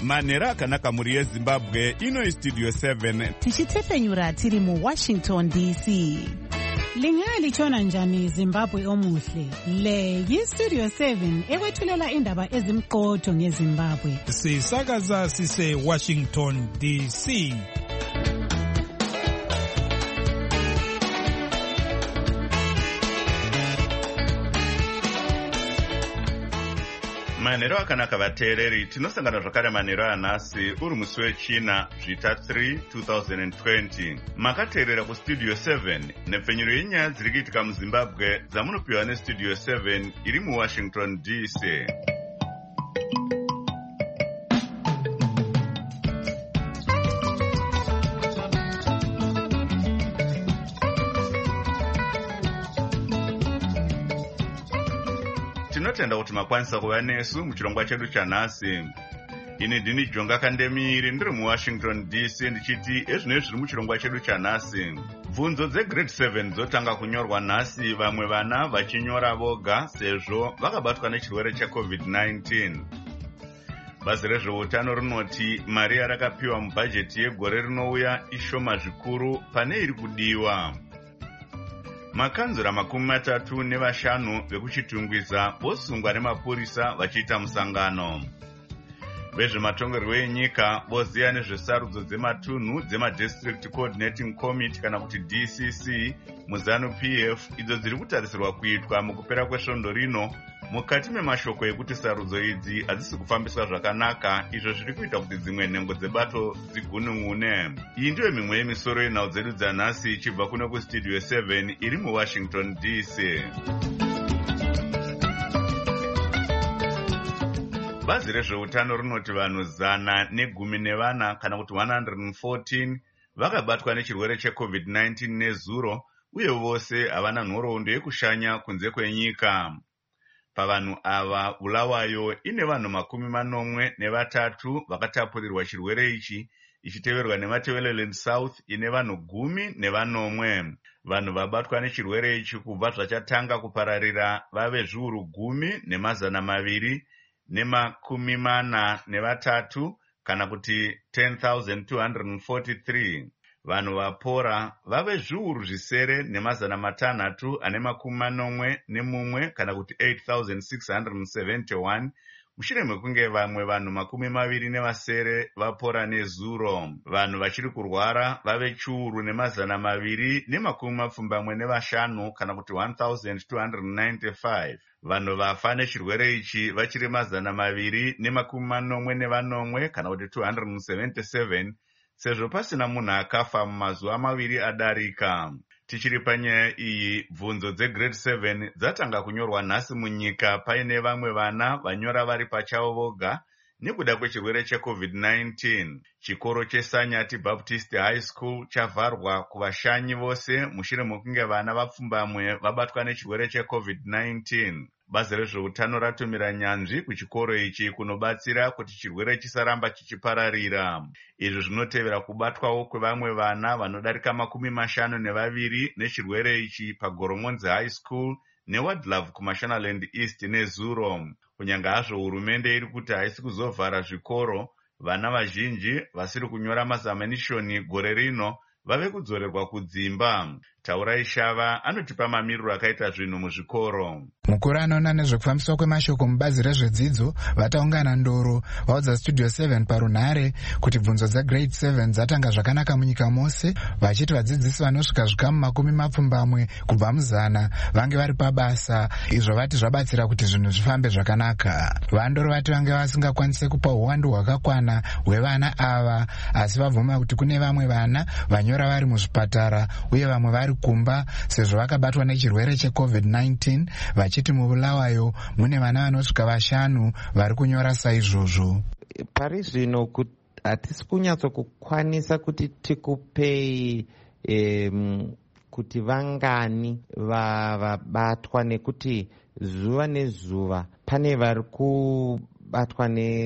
manhero akanaka mhuri yezimbabwe. Ino Studio 7 tichitefenyura tiri muWashington DC. Lingalitshona njani Zimbabwe omuhle? Le yiStudio 7 ekwethulela indaba ezimqotho ngeZimbabwe. Sisakaza sise Washington DC. manhero akanaka vateereri, tinosangana zvakare manhero anhasi uri musi wechina zvita 3 2020. Makateerera kuStudio 7 nepfenyuro yenyaya dziri kuitika muZimbabwe dzamunopiwa neStudio 7 iri muWashington DC. Tinotenda kuti makwanisa kuva nesu muchirongwa chedu chanhasi. Ini ndini Jonga Kandemiri ndiri muWashington DC ndichiti ezvinoi zviri muchirongwa chedu chanhasi. Bvunzo dzegrade 7 dzotanga kunyorwa nhasi, vamwe vana vachinyora voga sezvo vakabatwa nechirwere cheCovid-19. Bazi rezveutano rinoti mari yarakapiwa mubhajeti yegore rinouya ishoma zvikuru pane iri kudiwa. Makanzura 35 vekuchitungwiza vosungwa nemapurisa vachiita musangano. Vezvematongerwo enyika voziya nezvesarudzo dzematunhu dzemadistrict coordinating committee kana kuti DCC muzanu PF idzo dziri kutarisirwa kuitwa mukupera kwesvondo rino, mukati memashoko ekuti sarudzo idzi hadzisi kufambiswa zvakanaka, izvo zviri kuita kuti dzimwe nhengo dzebato dzigunun'une. Iyi ndiyo mimwe yemisoro yenhau dzedu dzanhasi ichibva kuno kuStudio 7 iri muWashington DC. Bazi rezveutano rinoti vanhu 114 kana kuti 114 vakabatwa nechirwere cheCovid-19 nezuro, uye vose havana nhoroondo yekushanya kunze kwenyika. Pavanhu ava Bulawayo ine vanhu 83 vakatapurirwa chirwere ichi, ichiteverwa neMatabeleland South ine vanhu 10. Vanhu vabatwa nechirwere ichi kubva zvachatanga kupararira vave zviuru 10,243 kana kuti 10,243. Vanhu vapora vave zviuru 9,641 kana kuti 8,671 mushure mekunge vamwe vanhu 27 vapora nezuro. Vanhu vachiri kurwara vave chiuru 275 kana kuti 1,295. Vanhu vafa nechirwere ichi vachiri 241 kana kuti 277, sezvo pasina munhu akafa mumazuva 2 adarika. Tichiri panyaya iyi, bvunzo dzegrade 7 dzatanga kunyorwa nhasi munyika paine vamwe vana vanyora vari pachavo voga nekuda kwechirwere cheCovid-19. Chikoro cheSanyati Baptist High School chavharwa kuvashanyi vose mushure mekunge vana vapfumbamwe vabatwa nechirwere cheCovid-19. Bazi rezveutano ratumira nyanzvi kuchikoro ichi kunobatsira kuti chirwere chisaramba chichipararira. Izvi zvinotevera kubatwawo kwevamwe vana vanodarika 52 nechirwere ichi paGoromonzi High School neWadlove kuMashonaland East nezuro. Kunyanga hazvo hurumende iri kuti haisi kuzovhara zvikoro, vana vazhinji vasiri kunyora mazamanishoni gore rino vave kudzorerwa kudzimba. Taurai Shava anotipa mamiriro akaita zvinhu muzvikoro. Mukuru anoona nezvekufambiswa kwemashoko mubazi rezvedzidzo vataungana ndoro vaudza Studio 7 parunhare kuti bvunzo dzegrade 7 dzatanga zvakanaka munyika mose, vachiti vadzidzisi vanosvika zvikamu 20 kubva muzana vange vari pabasa, izvo vati zvabatsira kuti zvinhu zvifambe zvakanaka. Vandoro vati vange vasingakwanise kupa uwandu hwakakwana hwevana ava, asi vabvuma kuti kune vamwe vana vanyora vari muzvipatara uye vamwe vari kumba sezvo vakabatwa nechirwere cheCovid-19, vachiti muBulawayo mune vana vanosvika 5 vari kunyora saizvozvo. Pari zvino hatisi kunyatsokukwanisa kuti tikupei kuti vangani vabatwa, nekuti zuva nezuva pane vari kubatwa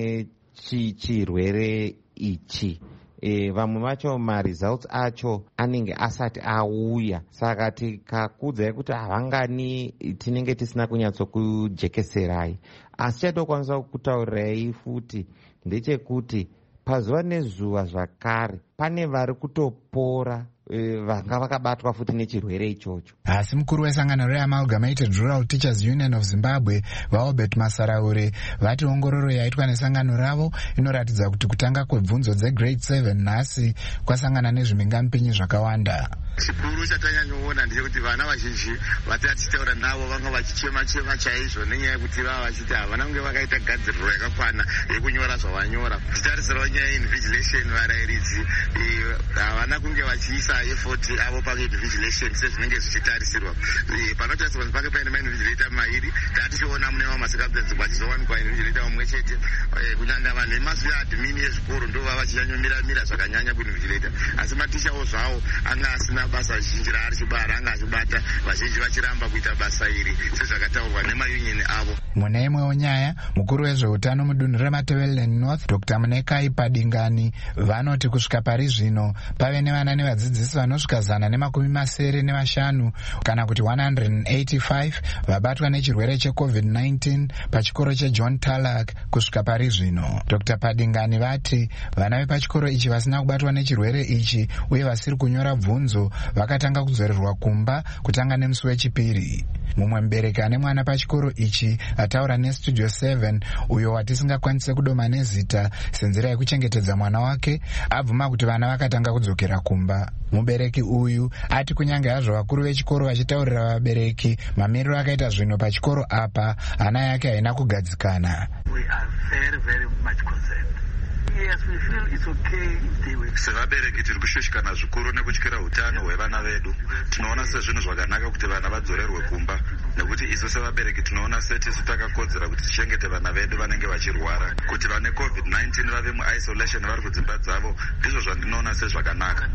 nechirwere ichi. Vamwe vacho results acho anenge asati auya, saka tikakudzai kuti havangani tinenge tisina kunyatsokujekeserai. Asi chatokwanisa kutaurirai futi ndechekuti pazuva nezuva zvakare pane vari kutopora vanga vakabatwa futi nechirwere ichocho. Asi mukuru wesangano reAmalgamated Rural Teachers Union of Zimbabwe vaObert Masaraure vati ongororo yaitwa nesangano ravo inoratidza kuti kutanga kwebvunzo dzegrade 7 nhasi kwasangana nezvimingampinyi zvakawanda. Chikuru chatanyanyoona ndechekuti vana vazhinji vatatichitaura navo vanga vachichema chaizvo nenyaya yekuti vava vachiti havana kunge vakaita gadziriro yakakwana yekunyora zvavanyora. Titarisirawo nyaya invigilation varayiridzi havana kunge vachiisa effort avo painvigilation sezvinenge zvichitarisirwa. Panotarisirwa kuti pake paine mainvigilator mairi tatichiona mune vamwe masikapenzi vachizowanikwa invigilator mumwe chete. Kunyanya vanhu vemazuva admin ezvikoro ndo vava vachinyanyomira zvakanyanya kuinvigilator, asi matishawo zvavo anga asina basa zhinji raari chibara anga achibata vazhinji vachiramba kuita basa iri sezvakataurwa nemayunioni avo. Mune imwewo nyaya, mukuru wezveutano mudunhu reMatabeleland North Dr. Munekai Padingani vanoti kusvika pari zvino pave nevana nevadzidzisi vanosvika 175 kana kuti 185 vabatwa nechirwere cheCovid-19 pachikoro cheJohn Tarlac kusvika pari zvino. Dr. Padingani vati vana vepachikoro ichi vasina kubatwa nechirwere ichi uye vasiri kunyora bvunzo vakatanga kudzorerwa kumba kutanga nemusi wechipiri. Mumwe mubereki ane mwana pachikoro ichi ataura neStudio 7 uyo watisingakwanise kudoma nezita senzira yekuchengetedza mwana wake abvuma kuti vana vakatanga kudzokera kumba. Mubereki uyu ati kunyange hazvo vakuru vechikoro vachitaurira vabereki mamiriro akaita zvino pachikoro apa ana yake haina kugadzikana. Sevabereki tiri kushushikana zvikuru nekutyira utano hwevana vedu. Tinoona sezvinhu zvakanaka kuti vana vadzorerwe kumba, nekuti isu sevabereki tinoona setisu takakodzera kuti tichengete vana vedu vanenge vachirwara. Kuti vane COVID-19 vave muisolation vari kudzimba dzavo ndizvo zvandinoona sezvakanaka.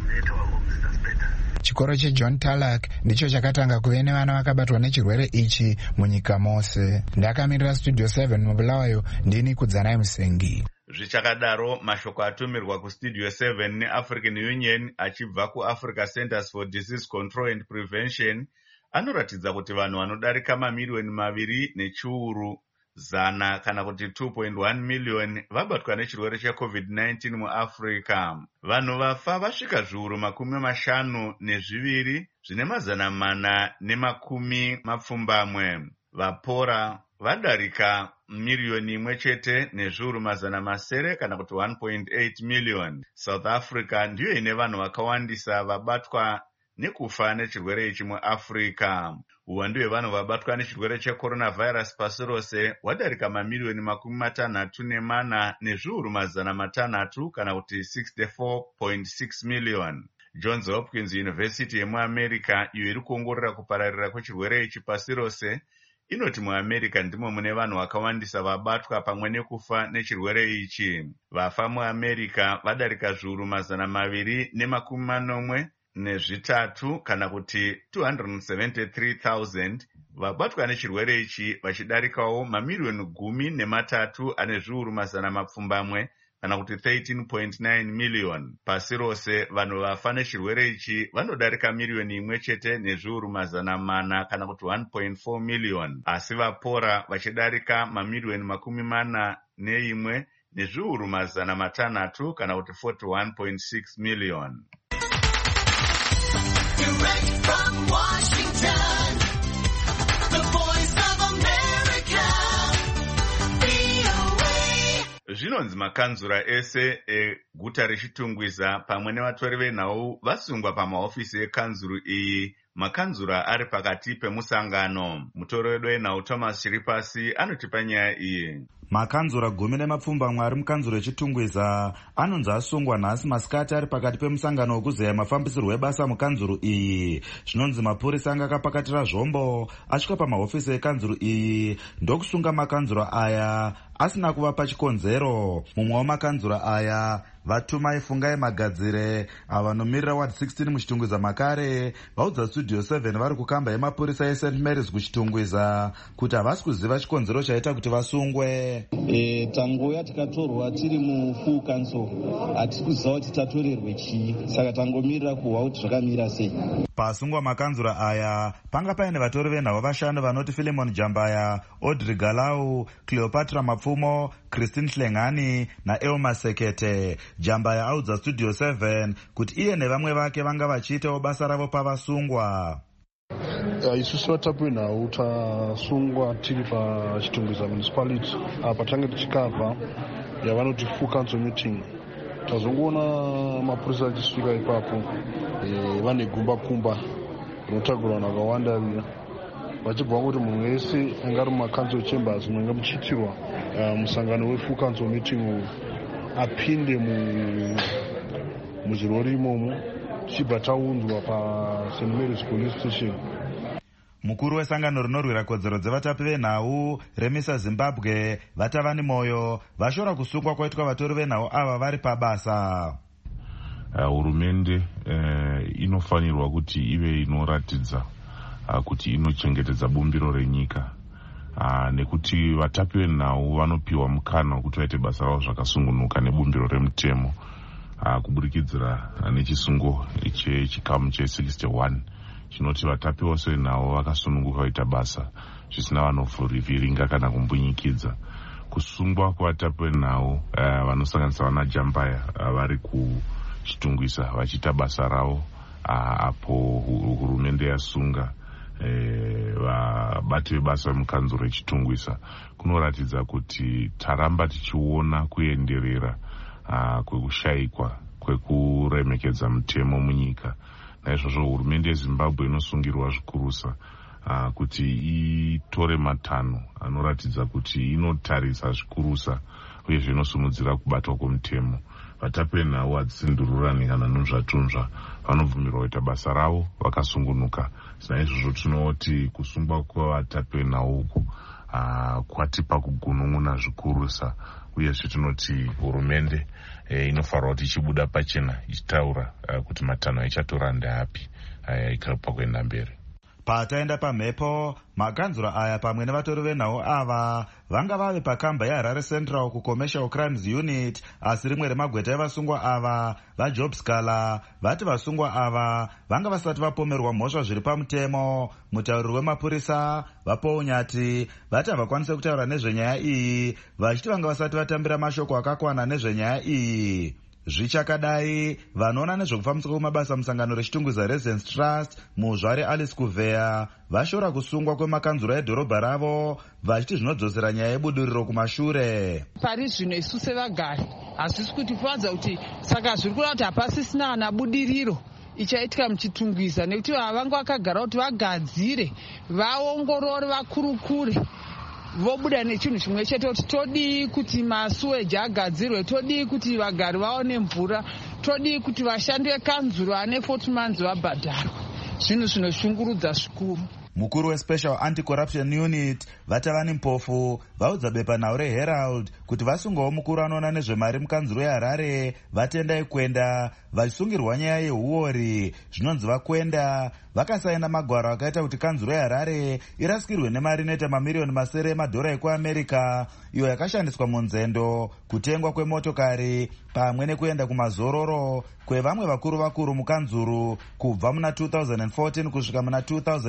Chikoro cheJohn Tarlac ndicho chakatanga kuve nevana vakabatwa nechirwere ichi munyika mose. Ndakamirira Studio 7 muBulawayo, ndini Kudzanai Musengi. Zvichakadaro, mashoko atumirwa kuStudio 7 neAfrican Union achibva kuAfrica Centers for Disease Control and Prevention anoratidza kuti vanhu vanodarika mamiliyoni 2.1 kana kuti 2.1 million vabatwa nechirwere cheCovid-19 muAfrica. Vanhu vafa vasvika zviuru 52 zvine 410. Vapora vadarika miliyoni 1 nezviuru 700 kana kuti 1.8 million. South Africa ndiyo ine vanhu vakawandisa vabatwa nekufa nechirwere ichi muAfrica. Uwandu hwevanhu vabatwa nechirwere checoronavirus pasi rose hwadarika mamiliyoni 64 nezviuru 600 kana kuti 64.6 million. Johns Hopkins University yemuAmerica iyo iri kuongorora kupararira kwechirwere ichi pasi rose inoti muAmerica ndimo mune vanhu vakawandisa vabatwa pamwe nekufa nechirwere ichi. Vafa muAmerica vadarika zviuru 243 kana kuti 273,000. Vabatwa nechirwere ichi vachidarikawo mamiliyoni 13 ane zviuru 100 kana kuti 13.9 million. Pasi rose vanhu vafa nechirwere ichi vanodarika miliyoni 1 nezviuru 400 kana kuti 1.4 million. Asi vapora vachidarika mamiliyoni 41 nezviuru 500 kana kuti 41.6 million. Direct from Washington, the Voice of America, VOA. Zvinonzi makanzura ese eguta reChitungwiza pamwe nevatori venhau vasungwa pamahofisi ekanzuru iyi. Makanzura ari pakati pemusangano. Mutori wedu wenhau Thomas Chiripasi anotipa nyaya iyi. Makanzura 10 ari mukanzuro yeChitungwiza anonzi asungwa nhasi masikati ari pakati pemusangano wekuzeya mafambisirwo ebasa mukanzuro iyi. Zvinonzi mapurisa anga akapakatira zvombo asvika pamahofisi ekanzuro iyi ndokusunga makanzura aya asina kuvapa chikonzero. Mumwe wamakanzura aya Vatumai Fungai Magadzire avanomiririra ward 16 muChitungwiza makare vaudza Studio 7 vari kukamba yemapurisa eSt Mary's kuChitungwiza kuti havasi kuziva chikonzero chaita kuti vasungwe. Tangouya tikatorwa tiri mufull council hatisi kuziva kuti tatorerwe chii, saka tangomirira kuhwa kuti zvakamira sei. Pasungwa makanzura aya panga paine vatori venhavo vashanu vanoti Philemon Jambaya, Audrey Galau, Cleopatra Mapfumo, Christine Hlengani naElma Sekete. Jambaya audza Studio 7 kuti iye nevamwe vake vanga vachiitawo basa ravo pavasungwa. Isusu vatapi venhau tasungwa tiri pachitungwiza municipality apa tange tichikabva yavanoti full council meeting. Tazongoona mapurisa achisvika ipapo vane gumba kumba rinotagurwa vanhu vakawanda riya vachibva kuti munhu wese anga ari mumacancel chambers munenge muchiitirwa musangano wefull council meeting uyu apinde muzvirori imomo tichibva taunzwa paSt Mary's police station. Mukuru wesangano rinorwira kodzero dzevatapi venhau Remisa Zimbabwe Vatavani Moyo vashora kusungwa kwaitwa vatori venhau ava vari pabasa. Hurumende inofanirwa kuti ive inoratidza kuti inochengetedza bumbiro renyika, nekuti vatapi venhau vanopiwa mukana wekuti vaite basa ravo zvakasungunuka nebumbiro remutemo kubudikidzira nechisungo chechikamu che61 chinoti vatapi vose venhau vakasununguka vaita basa zvisina vanovhiringa kana kumbunyikidza. Kusungwa kwavatapi venhau vanosanganisa vana Jambaya vari kuchitungwisa vachiita basa ravo apo hurumende yasunga vabati vebasa mukanzuro rechitungwisa kunoratidza kuti taramba tichiona kuenderera kwekushayikwa kwekuremekedza mutemo munyika. Naizvozvo hurumende yeZimbabwe inosungirwa zvikurusa kuti itore matanho anoratidza kuti inotarisa zvikurusa uyezve inosimudzira kubatwa kwemutemo. Vatapi venhau hadzisindururani kana nunzvatunzva, vanobvumirwa kuita basa ravo vakasungunuka. Naizvozvo tinoti kusungwa kwavatapi venhau uku kwatipa kugunun'una zvikurusa, uyezve tinoti hurumende inofanirwa kuti ichibuda pachena ichitaura kuti matanho ichatora ndeapi ikapa kuenda mberi. Pataenda pamhepo makanzura aya pamwe nevatori venhau ava vanga vave pakamba yeHarare Central kuCommercial Crimes Unit, asi rimwe remagweta evasungwa ava vaJob Scala vati vasungwa ava vanga vasati vapomerwa mhosva zviri pamutemo. Mutauriri wemapurisa Vapaul Nyati vati havakwanise kutaura nezvenyaya iyi vachiti vanga vasati vatambira mashoko akakwana nezvenyaya iyi. Zvichakadai vanoona nezvekufambiswa kwemabasa musangano rechitungwiza Residence Trust muzvare Alice Kuveya vashora kusungwa kwemakanzura edhorobha ravo vachiti zvinodzosera nyaya yebudiriro kumashure. Pari zvino isu sevagari hazvisi kutipadza kuti saka zviri kureva kuti hapasisina ana budiriro ichaitika muchitungwiza, nekuti vanga vakagara kuti vagadzire vaongorore vakurukure vobuda nechinhu chimwe chete kuti todii kuti masuweji agadzirwe, todii kuti vagari vaone mvura, todii kuti vashandi vekanzuro ane 40 months vabhadharwa. Zvinhu zvinoshungurudza zvikuru. Mukuru weSpecial Anti-Corruption Unit Vatavani Mpofu vaudza bepanhau reHerald kuti vasungawo mukuru anoona nezvemari mukanzuro yeHarare vatendai kwenda vachisungirwa nyaya yehuori. Zvinonzi vakwenda vakasaina magwaro akaita kuti kanzuro yeHarare irasikirwe nemari inoita mamiriyoni masere emadhora ekuAmerica iyo yakashandiswa munzendo, kutengwa kwemotokari pamwe nekuenda kumazororo kwevamwe vakuru mukanzuru kubva muna 2014 kusvika muna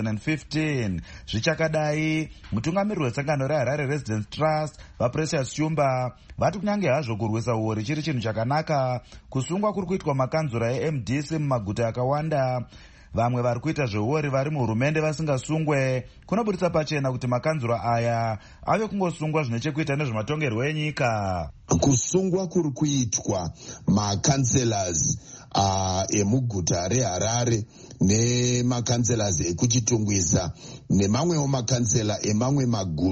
2015. Zvichakadai mutungamiriri wesangano reHarare Residence Trust vaPrecious Shumba vati kunyange hazvo kurwisa huori chiri chinhu chakanaka, kusungwa kuri kuitwa makanzura eMDC mumaguta akawanda. Vamwe vari kuita zvehuori vari muhurumende vasingasungwe kunobudisa pachena kuti makanzura aya ave kungosungwa zvine chekuita nezvematongerwo enyika. Kusungwa kuri kuitwa makanselas emuguta reHarare nemakanselas ekuchitungwiza nemamwewo makansela emamwe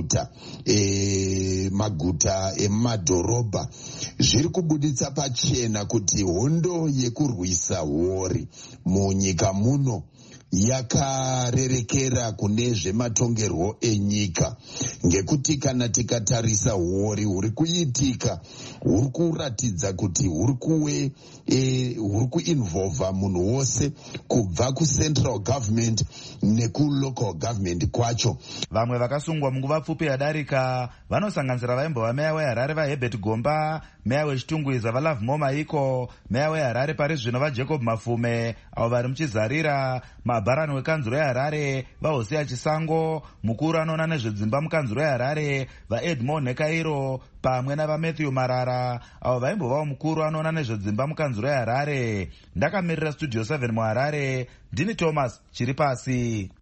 maguta emumadhorobha zviri kubuditsa pachena kuti hondo yekurwisa huori munyika muno yakarerekera kune zvematongerwo enyika, ngekuti kana tikatarisa huori huri kuitika huri kuratidza kuti huri kuinvolva munhu wose kubva kucentral government nekulocal government kwacho. Vamwe vakasungwa munguva pfupi yadarika vanosanganisira vaimbova meya weHarare vaHerbert Gomba, meya wechitungwiza vaLove Maiko, meya weHarare pari zvino vaJacob Mafume, avo vari muchizarira, mabharani wekanzuro yeHarare vaHosea Chisango, mukuru anoona nezvedzimba mukanzuro yeHarare vaEdmond Nekairo pamwe navaMatthew Marara, avo vaimbovawo mukuru anoona nezvedzimba mukanzuro yeHarare. Ndakamirira Studio 7 muHarare, ndini Thomas Chiripasi.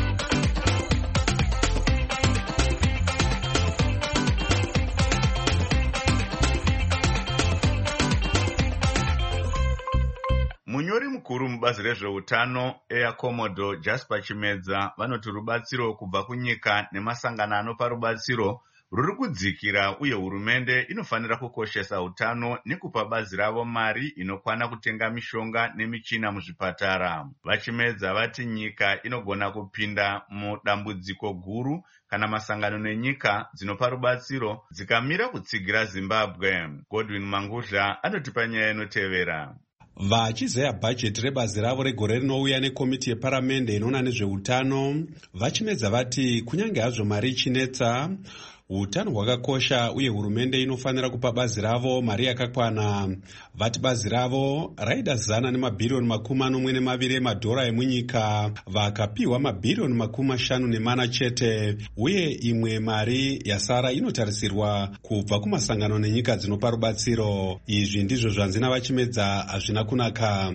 Munyori mukuru mubazi rezveutano Air Commodore Jasper Chimedza vanoti rubatsiro kubva kunyika nemasangano anopa rubatsiro ruri kudzikira, uye hurumende inofanira kukoshesa utano nekupa bazi ravo mari inokwana kutenga mishonga nemichina muzvipatara. Vachimedza vati nyika inogona kupinda mudambudziko guru kana masangano nenyika dzinopa rubatsiro dzikamira kutsigira Zimbabwe. Godwin Mangudla anotipa nyaya inotevera. Vachizeya bhajeti rebazi ravo regore rinouya nekomiti yeparamende inoona nezveutano, Vachimedza vati kunyange hazvo mari ichinetsa, utano hwakakosha uye hurumende inofanira kupa bazi ravo mari yakakwana. Vati bazi ravo raida zana nemabhirioni $42 emadhora emunyika, vakapiwa mabhirioni $50 chete, uye imwe mari yasara inotarisirwa kubva kumasangano nenyika dzinopa rubatsiro. Izvi ndizvo zvanzi naVachimedza hazvina kunaka.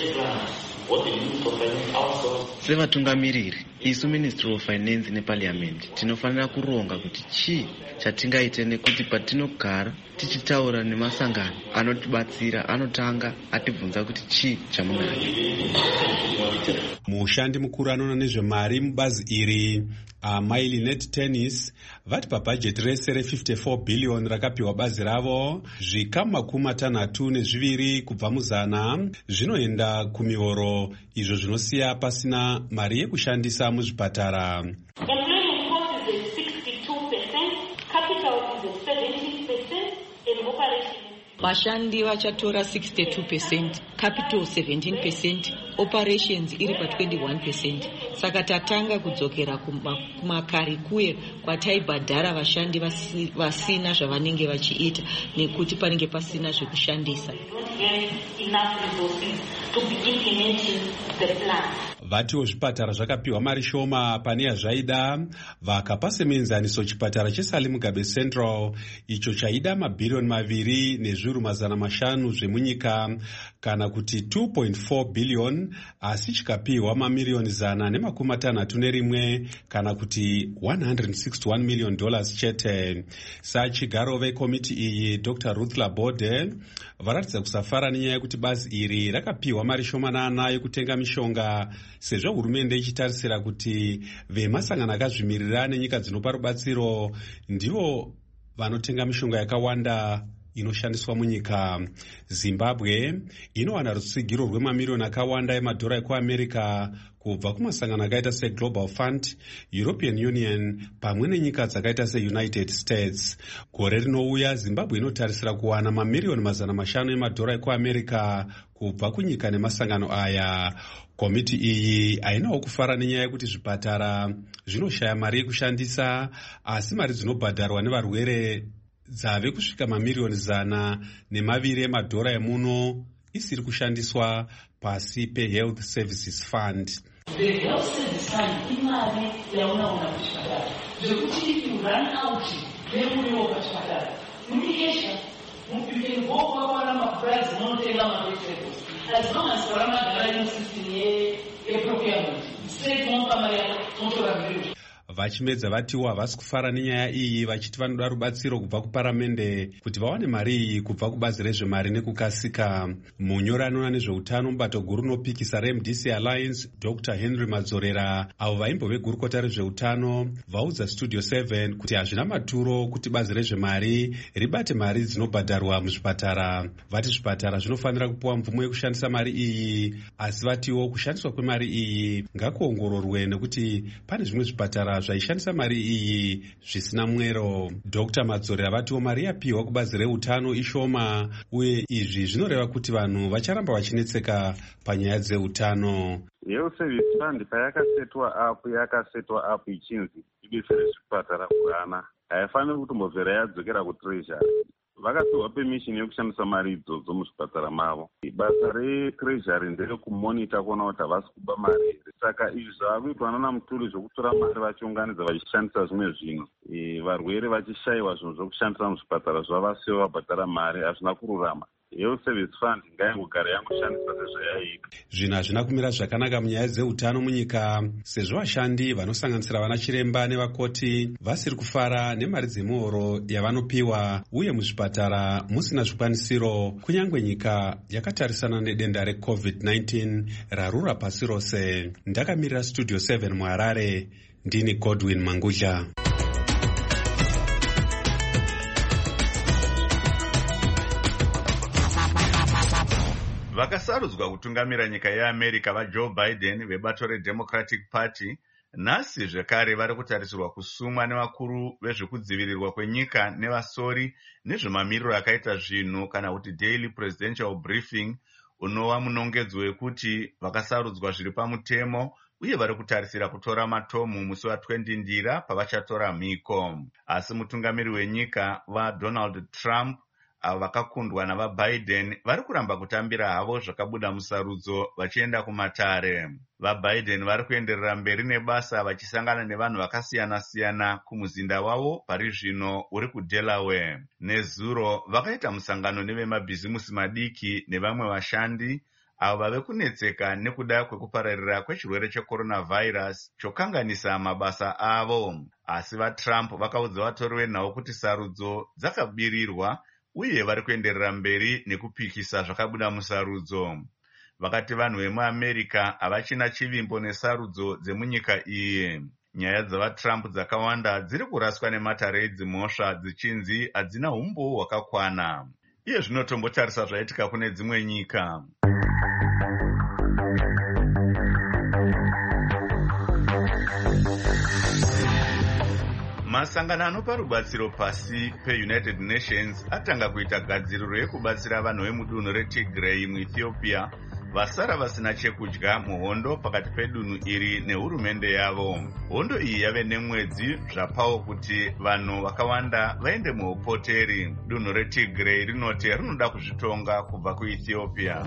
Sevatungamiriri, isu Ministry of Finance neParliament tinofanira kuronga kuti chii chatingaite, nekuti patinogara tichitaura nemasangano anotibatsira anotanga atibvunza kuti chii chamunacho. Mushandi mukuru anoona nezvemari mubazi iri Mailinet Tennis vati pabhajeti rese re$54 billion rakapiwa bazi ravo, zvikamu $62 kubva muzana zvinoenda kumihoro, izvo zvinosiya pasina mari yekushandisa muzvipatara. Vashandi vachatora 62%, capital 17%, operations iri pa 21%. Saka tatanga kudzokera kumakari kuye kwataibhadhara vashandi vasina zvavanenge vachiita nekuti panenge pasina zvekushandisa. Vatiwo zvipatara zvakapiwa mari shoma pane yazvaida, vakapa semenzaniso chipatara cheSalim Mugabe Central icho chaida mabhirioni $2.5 zvemunyika kana kuti $2.4 billion, asi chikapiwa mamiliyoni $161 kana kuti $161 million chete. Sachigaro vekomiti iyi Dr. Ruth Laborde varatidza kusafara nenyaya yekuti bazi iri rakapiwa mari shomanana yekutenga mishonga, sezvo hurumende ichitarisira kuti vemasangano akazvimirira nenyika dzinopa rubatsiro ndivo vanotenga mishonga yakawanda inoshandiswa munyika. Zimbabwe inowana rutsigiro rwemamiliyoni akawanda emadhora ekuAmerica kubva kumasangano akaita seGlobal Fund, European Union pamwe nenyika dzakaita seUnited States. Gore rinouya Zimbabwe inotarisira kuwana mamiliyoni $500 emadhora ekuAmerica kubva kunyika nemasangano aya. Komiti iyi hainawo kufara nenyaya yekuti zvipatara zvinoshaya mari yekushandisa, asi mari dzinobhadharwa nevarwere dzave kusvika mamiliyoni $120 emadhora emuno isiri kushandiswa pasi peHealth Services Fund. The Health Service Fund imari yaunaona kuchipatara zvekuti if you run out nemuriwo pachipatara munikesha you can go kwakwara mapurazi munotenga mavegetables as long as varamagara inosystem yeprocurement state mopa mari yako motora zvirozvo. vachimedza vatiwo havasi kufara nenyaya iyi, vachiti vanoda rubatsiro kubva kuparamende kuti vawane mari iyi kubva kubazi rezvemari nekukasika. Munyori anoona nezveutano mubato guru rinopikisa reMDC Alliance, Dr Henry Madzorera, avo vaimbove gurukota rezveutano, vaudza Studio 7 kuti hazvina maturo kuti bazi rezvemari ribate mari dzinobhadharwa muzvipatara. Vati zvipatara zvinofanira kupiwa mvumo yekushandisa mari iyi, asi vatiwo kushandiswa kwemari iyi ngakuongororwe nekuti pane zvimwe zvipatara zvaishandisa mari iyi zvisina mwero. Dr Madzorera vatiwo mari yapiwa kubazi reutano ishoma, uye izvi zvinoreva kuti vanhu vacharamba vachinetseka panyaya dzeutano. Health Service Fund yakasetwa apu ichinzi ibetsere zvipatara kuvana, haifaniri kutombobvera yadzokera kuTreasury. Vakapiwa permission yekushandisa mari idzodzo muzvipatara mavo. Basa reTreasury nderekumonita kuona kuti havasi kuba mari here. Saka izvi zvavakuitwa nana Mutuli zvokutora mari vachiunganidza vachishandisa zvimwe zvinhu, varwere vachishayiwa zvinhu zvokushandisa muzvipatara zvavasiwo vabhadhara mari, hazvina kururama. Health Service Fund ngaingogara yangoshandisa sezvayaita. Zvinhu hazvina kumira zvakanaka munyaya dzeutano munyika, sezvo vashandi vanosanganisira vana chiremba nevakoti vasiri kufara nemari dzemuhoro yavanopiwa, uye muzvipatara musina zvikwanisiro, kunyange nyika yakatarisana nedenda reCovid-19 rarura pasi rose. Ndakamirira Studio 7 muHarare, ndini Godwin Mangudya. Vakasarudzwa kutungamira nyika yeAmerica vaJoe Biden vebato reDemocratic Party nhasi zvekare vari kutarisirwa kusumwa nevakuru vezvekudzivirirwa kwenyika nevasori nezvemamiriro akaita zvinhu kana kuti Daily Presidential Briefing, unova munongedzo wekuti vakasarudzwa zviri pamutemo uye vari kutarisira kutora matomu musi wa20 Ndira pavachatora mhiko. Asi mutungamiri wenyika vaDonald Trump avo vakakundwa navaBiden vari kuramba kutambira havo zvakabuda musarudzo vachienda kumatare. VaBiden vari kuenderera mberi nebasa vachisangana nevanhu vakasiyana-siyana kumuzinda wavo pari zvino uri kuDelaware. Nezuro vakaita musangano nevemabhizimusi madiki nevamwe vashandi avo vave kunetseka nekuda kwekupararira kwechirwere checoronavirus chokanganisa mabasa avo. Asi vaTrump vakaudza vatori venhau kuti sarudzo dzakabirirwa uye vari kuenderera mberi nekupikisa zvakabuda musarudzo. Vakati vanhu vemuAmerica havachina chivimbo nesarudzo dzemunyika iyi. Nyaya dzavaTrump dzakawanda dziri kuraswa nematare edzimhosva dzichinzi hadzina umbo hwakakwana. Iye zvinotombotarisa zvaitika kune dzimwe nyika. Masangano anopa rubatsiro pasi peUnited Nations atanga kuita gadziriro yekubatsira vanhu vemudunhu reTigray muEthiopia vasara vasina chekudya muhondo pakati pedunhu iri nehurumende yavo. Hondo iyi yave nemwedzi zvapawo kuti vanhu vakawanda vaende muupoteri. Dunhu reTigray rinoti rinoda kuzvitonga kubva kuEthiopia.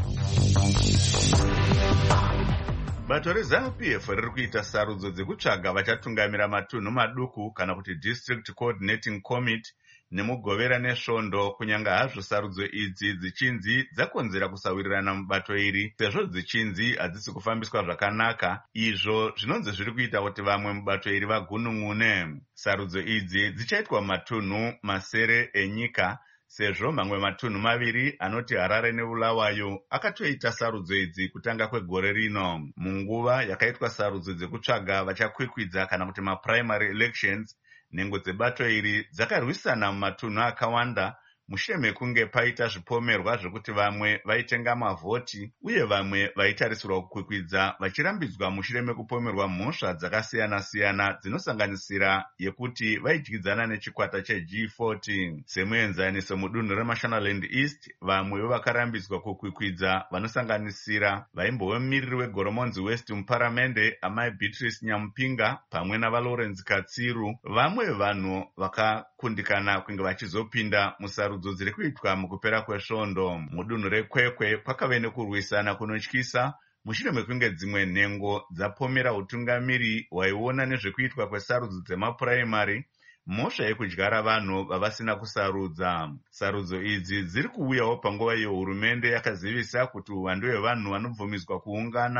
Bato reZANU-PF riri kuita sarudzo dzekutsvaga vachatungamira matunhu maduku kana kuti District Coordinating Committee nemugovera nesvondo, kunyange hazvo sarudzo idzi dzichinzi dzakonzera kusawirirana mubato iri sezvo dzichinzi hadzisi kufambiswa zvakanaka, izvo zvinonzi zviri kuita kuti vamwe mubato iri vagunun'une. Sarudzo idzi dzichaitwa matunhu masere enyika sezvo mamwe matunhu maviri anoti Harare neBulawayo akatoita sarudzo idzi kutanga kwegore rino. Munguva yakaitwa sarudzo dzekutsvaga vachakwikwidza kana kuti maprimary elections, nhengo dzebato iri dzakarwisana mumatunhu akawanda mushure mekunge paita zvipomerwa zvekuti vamwe vaitenga mavhoti uye vamwe vaitarisirwa kukwikwidza vachirambidzwa mushure mekupomerwa mhosva dzakasiyana-siyana dzinosanganisira yekuti vaidyidzana nechikwata cheG40. Semuenzaniso mudunhu reMashonaland East, vamwe vevakarambidzwa kukwikwidza vanosanganisira vaimbove mumiriri weGoromonzi West muparamende amai Beatrice Nyamupinga pamwe navaLawrence Katsiru. Vamwe vanhu vakakundikana kunge vachizopinda musarudzo dziri kuitwa mukupera kwesvondo. Mudunhu reKwekwe kwakave nekurwisana kunotyisa mushure mekunge dzimwe nhengo dzapomera utungamiri hwaiona nezvekuitwa kwesarudzo dzemapuraimari mhosva yekudyara vanhu vavasina kusarudza. Sarudzo idzi dziri kuuyawo panguva iyo hurumende yakazivisa kuti uwandu hwevanhu vanobvumidzwa kuungana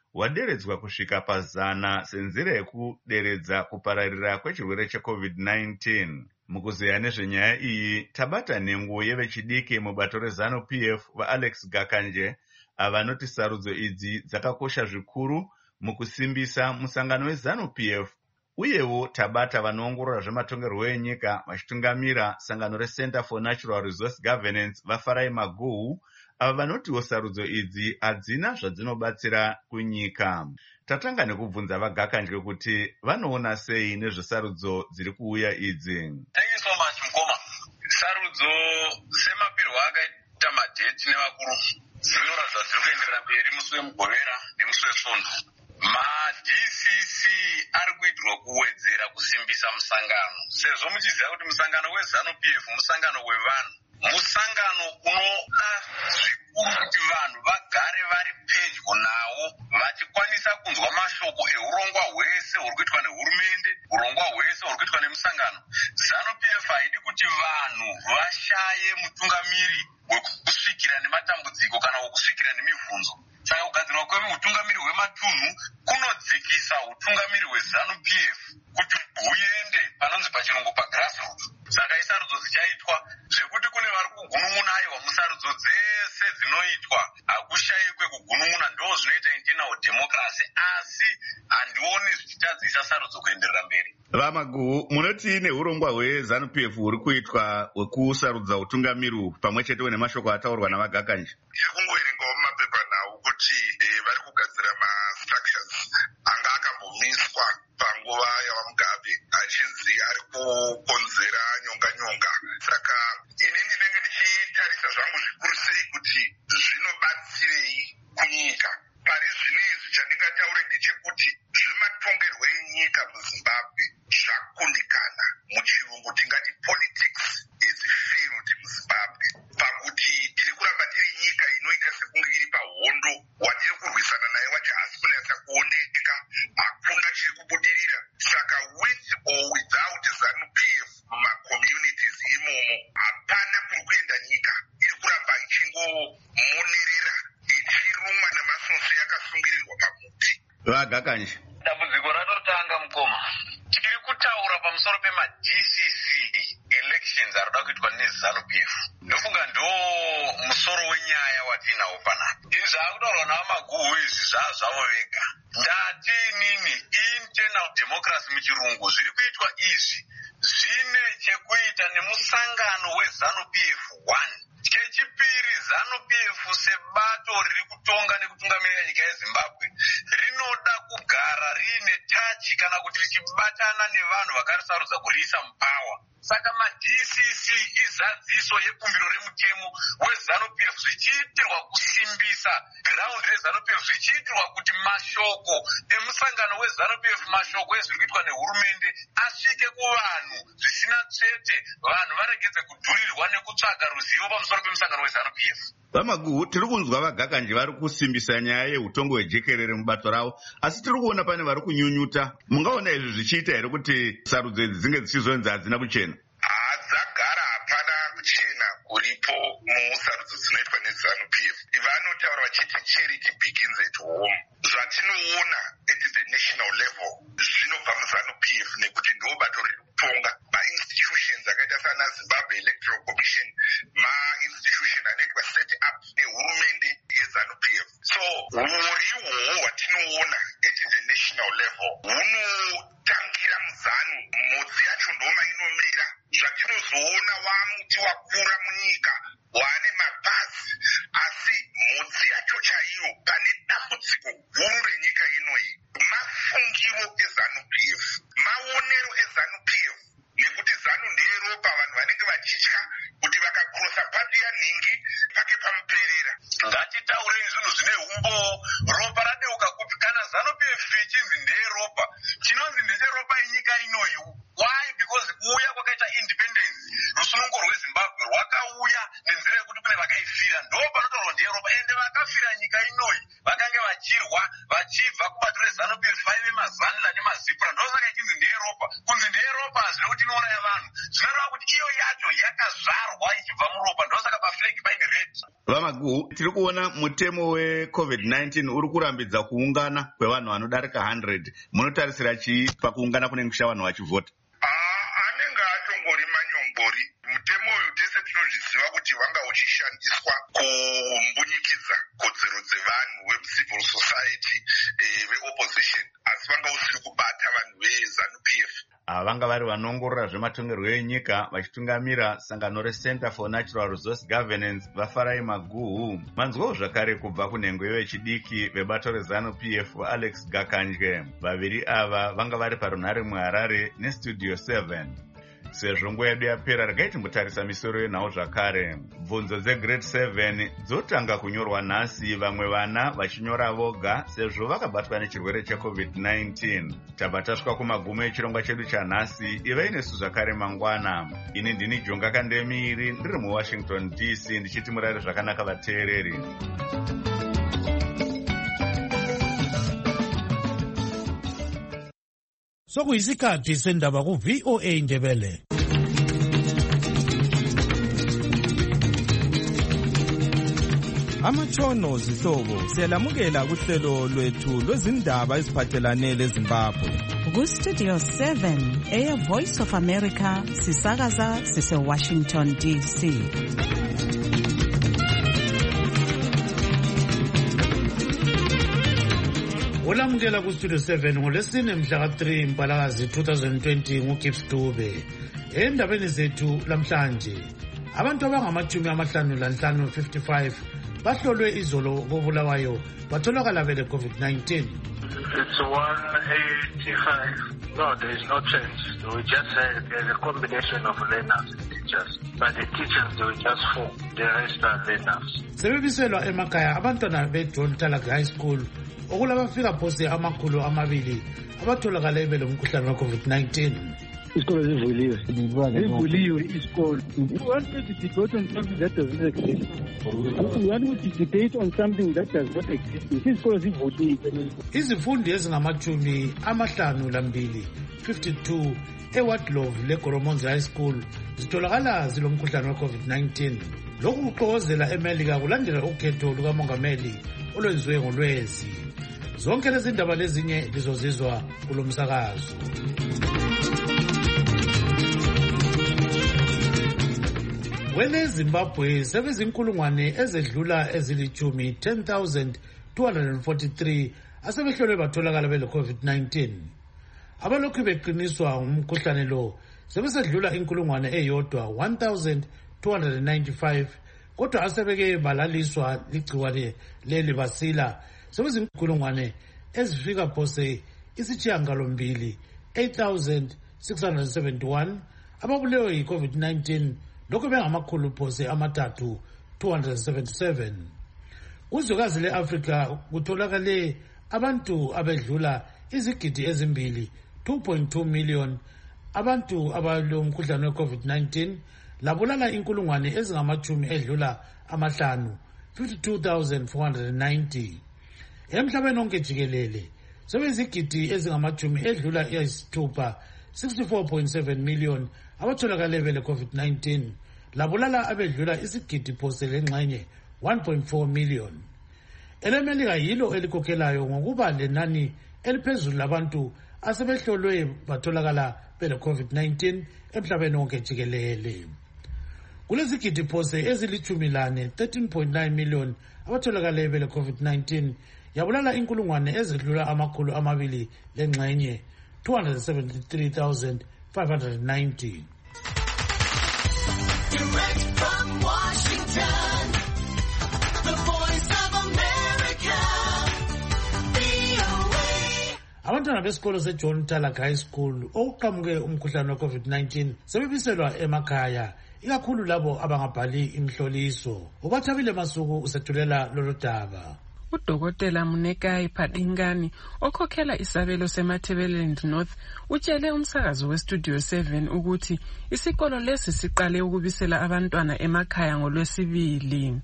waderedzwa kusvika pa100 senzira yekuderedza kupararira kwechirwere cheCovid-19. Mukuzeya nezvenyaya iyi, tabata nhengo yevechidiki mubato reZANU-PF vaAlex Gakanje avanoti sarudzo idzi dzakakosha zvikuru mukusimbisa musangano weZANU-PF, uyewo tabata vanoongorora zvematongerwo enyika vachitungamira sangano reCenter for Natural Resource Governance vaFarai Maguhu ava vanotiwo sarudzo idzi hadzina zvadzinobatsira kunyika. Tatanga nekubvunza vaGakanje kuti vanoona sei nezvesarudzo dziri kuuya idzi. Thank you so much Mukoma. Sarudzo semapirwo akaita madheti nevakuru dzinoratidza kuti kuenderera mberi musi wemugovera nemusi weSvondo. Ma-DCC ari kuitirwa kuwedzera kusimbisa musangano, sezvo muchiziva kuti musangano weZANU-PF musangano wevanhu, musangano unoda zvikuru kuti vanhu vagare vari pedyo nawo vachikwanisa kunzwa mashoko eurongwa hwese huri kuitwa nehurumende, urongwa hwese huri kuitwa nemusangano. ZANU-PF haidi kuti vanhu vashaye mutungamiri wekusvikira nematambudziko kana wekusvikira nemibvunzo. Saka kugadzirwa kweutungamiri hwematunhu kunodzikisa utungamiri hweZANU-PF kuti huende panonzi pachirungu pagrassroots. Saka isarudzo dzichaitwa zvekuti kune vari kugunun'unayiwa musarudzo dzese dzinoitwa, hakushayikwe kugunun'una, ndo zvinoita internal democracy, asi handioni zvichitadzisa sarudzo kuenderera mberi. VaMaguhu, munoti neurongwa hweZANU-PF huri kuitwa hwekusarudza utungamiri pamwe chetewo nemashoko ataurwa navaGakanje? Tiri kungoerengawo mumapepa nhau kuti vari kugadzira ma-structures anga akambomiswa panguva yavaMugabe achinzi ari kukonzera nyonga-nyonga. Saka ini ndinenge ndichitarisa zvangu zvikuru sei kuti zvinobatsirei kunyika. Pari zvinezvi chandingataure ndechekuti zvematongerwo enyika muZimbabwe zvakundikana. Muchirungu tingati politics is failed muZimbabwe, pakuti tiri kuramba tiri nyika inoita sekunge iri pahondo, watiri kurwisana naye wacho hasi kunatsa kuoneka, hakuna chiri kubudirira. Saka with or without ZANU-PF mumacommunities imomo hapana kuri kuenda nyika, iri kuramba ichingomonerera ichirumwa nemasonso yakasungirirwa pamuti. VaGakanje, dambudziko ratotanga Mukoma. Tiri kutaura pamusoro pema-DCC elections arikuda kuitwa neZANU-PF. Ndofunga ndo musoro wenyaya watinawo panapa. Izvi zvakutaurwa navaMaguhu izvi zvavo vega. Ndati inini internal democracy muchirungu, zviri kuitwa izvi zvine chekuita nemusangano weZANU-PF 1. Chechipiri, ZANU-PF sebato riri kutonga nekutungamirira nyika yeZimbabwe rinoda kugara riine tachi kana kuti richibatana nevanhu vakarisarudza kuriisa mupawa. Saka ma-DCC izadziso yebumbiro remutemo weZANU-PF zvichiitirwa kusimbisa ground reZANU-PF, zvichiitirwa kuti mashoko emusangano weZANU-PF, mashoko ezviri kuitwa nehurumende asvike kuvanhu zvisina tsvete, vanhu varegedze kudhurirwa nekutsvaga ruzivo pamusoro pemusangano weZANU-PF. VaMaguhu, tiri kunzwa vaGakanje vari kusimbisa nyaya yeutongo hwejekerere mubato ravo, asi tiri kuona pane vari kunyunyuta. Mungaona izvi zvichiita here kuti sarudzo idzi dzinge dzichizonzi hadzina kuchena? Hadzagara hapana kuchena kuripo musarudzo dzinoitwa neZANU-PF. Vanotaura vachiti charity begins at home. Zvatinoona at the national level zvinobva muZANU-PF nekuti ndo bato riri kutonga ma-institutions akaita sana Zimbabwe Electoral Commission, ma-institution anenge set up nehurumende yeZANU-PF. So urihwo hwatinoona at the national level hunotangira muZANU, mhodzi yacho ndoma inomera. Zvatinozoona wamuti wakura munyika wane mabhazi, asi mhodzi yacho chaiyo pane dambudziko guru renyika inoyi mafungiro eZANU-PF, maonero eZANU-PF, nekuti ZANU ndeyeropa, vanhu vanenge vachitya kuti vakakrosa pati yanhingi pake pamuperera. Ngatitaurei zvinhu zvine umbo, ropa radeuka kupi kana ZANU-PF ichinzi ndeyeropa, chinonzi ndecheropa yenyika inoyi. Why? Because kuuya kwakaita independence, rusunungo rweZimbabwe rwakauya nenzira yekuti kune vakaifira, ndo panotaurwa ndeyeropa, ende vakafira nyika inoyi vakange vachirwa vachibva kubato reZANU-PF vaive mazanla nemazipura, ndosaka ichinzi ndeyeropa. Kunzi ndeyeropa hazvina kuti inouraya vanhu, zvinoreva kuti iyo yacho yakazvarwa ichibva muropa, ndosaka pafulegi paine red. Vamagu, tiri kuona mutemo weCovid-19 uri kurambidza kuungana kwevanhu vanodarika 100. Munotarisira chii pakuungana kunenge kusha vanhu vachivhota? Anenge atongori manyongori. Mutemo uyu tese tinozviziva kuti wanga uchishandiswa kumbunyikidza kodzero dzevanhu vemucivil society veopposition, asi vanga usiri kubata vanhu veZANU-PF. Vanga vari vanoongorora zvematongerwo enyika vachitungamira sangano reCenter for Natural Resource Governance vaFarai Maguhu. Manzwawo zvakare kubva kunhengo vechidiki vebato reZANU-PF Alex Gakanje. Vaviri ava vanga vari parunhare muHarare neStudio 7. Sezvo nguva yedu yapera, regai timbotarisa misoro yenhau zvakare. Bvunzo dzeGrade 7 dzotanga kunyorwa nhasi, vamwe vana vachinyora voga sezvo vakabatwa nechirwere cheCovid-19. Tabva tasvika kumagumo echirongwa chedu chanhasi. Ivai nesu zvakare mangwana. Ini ndini Jonga Kandemiri, ndiri muWashington DC, ndichiti murare zvakanaka vateereri. Sokuyisikhathi sendaba ku-VOA Ndebele. Amatshono zihlobo siyalamukela kuhlelo lwethu lwezindaba eziphathelane leZimbabwe. Ku-Studio 7 Voice of America sisakaza sise-Washington DC. Olamukela ku-Studio 7 ngolesine mhla ka-3 Mpalakazi 2020 nguGibbs Dube. Endabeni zethu lamhlanje, abantu abangama-55 bahlolwe izolo koBulawayo batholakala bele COVID-19. It's 185. No, there is no change. We just had a combination of learners and teachers. But the teachers, they were just 4. The rest are learners. Sebebiselwa emakhaya abantwana beJohn Talaka High School okulabafika phose amakhulu amabili abatholakala bele umkhuhlane weCovid-19. Isikolo zivuliwe isikolo. We want to debate on something that does not exist. We want to debate on something that does not exist. Isikolo zivuliwe. Izifundi ezingama-52 eWardlove leGoromonzi High School zitholakala zilomkhuhlane weCovid-19. Lokhu kuxokozela eMelika kulandela ukhetho lukamongameli olwenziwe ngoLwezi. Zonke lezi ndaba lezinye lizozizwa kulo msakazo. KweleZimbabwe sebezinkulungwane ezedlula ezilithumi 10,243 asebehlolwe batholakala bele COVID-19. Abalokhu beqiniswa ngumkhuhlane lo sebesedlula inkulungwane eyodwa 1,295, kodwa asebeke balaliswa ligciwane leli basila sebezinkulungwane ezifika phose isitshiyagalombili 8,671 ababulewe yi-COVID-19, lokhu bengamakhulu phose amathathu 277. Kuzwekazi le-Afrika kutholakale abantu abedlula izigidi ezimbili 2.2 million abantu abalomkhuhlane we-COVID-19 labulala inkulungwane ezingamachumi edlula amahlanu 52,490. Emhlabeni onke jikelele sebezigidi ezingamachumi edlula eyisithupha 64.7 million abatholakale bele COVID-19 labulala abedlula isigidi phose lengxenye 1.4 million. EleMelika yilo elikhokhelayo ngokuba lenani eliphezulu labantu asebehlolwe batholakala bele COVID-19 emhlabeni wonke jikelele. Kulezigidi phose ezilithumilane 13.9 million abatholakale bele COVID-19 yabulala inkulungwane ezidlula amakhulu amabili lengxenye 273,590. Direct from Washington, the Voice of America, VOA. Abantwana besikolo seJohn Talaka High School okuqhamuke umkhuhlane weCovid-19 sebebiselwa emakhaya, ikakhulu labo abangabhali imhloliso. Ubathabile Masuku usethulela lolu daba. Udokotela Munekai Padingani okhokhela isabelo seMatabeleland North utshele umsakazo weStudio 7 ukuthi isikolo lesi siqale ukubisela abantwana emakhaya ngoLwesibili. It's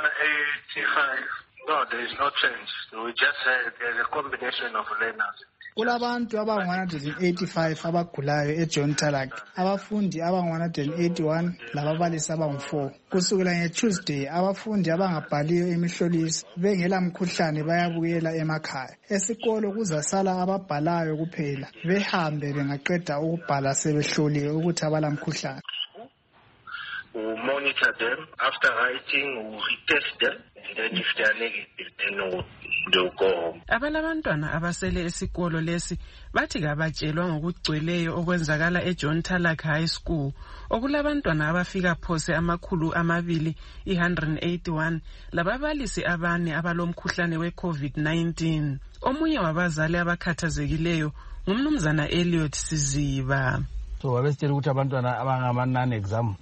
185. No, there is no change. We just had a combination of learners and Kulabantu abangu-185 abagulayo eJohn Tallack, abafundi abangu-181 lababalisi abangu-4. Kusukela ngeTuesday, abafundi abangabhaliyo imihloliso bengela mkhuhlane bayabuyela emakhaya. Esikolo kuzasala ababhalayo kuphela, behambe bengaqeda ukubhala sebehloliwe ukuthi abala mkhuhlane. We'll monitor them. After writing, we'll retest them. And then if they are negative, then they'll go home. Abalabantwana abasele esikolo lesi bathi kabatshelwa ngokugcweleyo okwenzakala eJohn Tallack High School. Okulabantwana abafika phose 281 lababalisi abane abalomkhuhlane we-COVID-19. Omunye wabazali abakhathazekileyo ngumnumzana Elliot Siziba. So wabesitshela ukuthi abantwana abangama-non-exam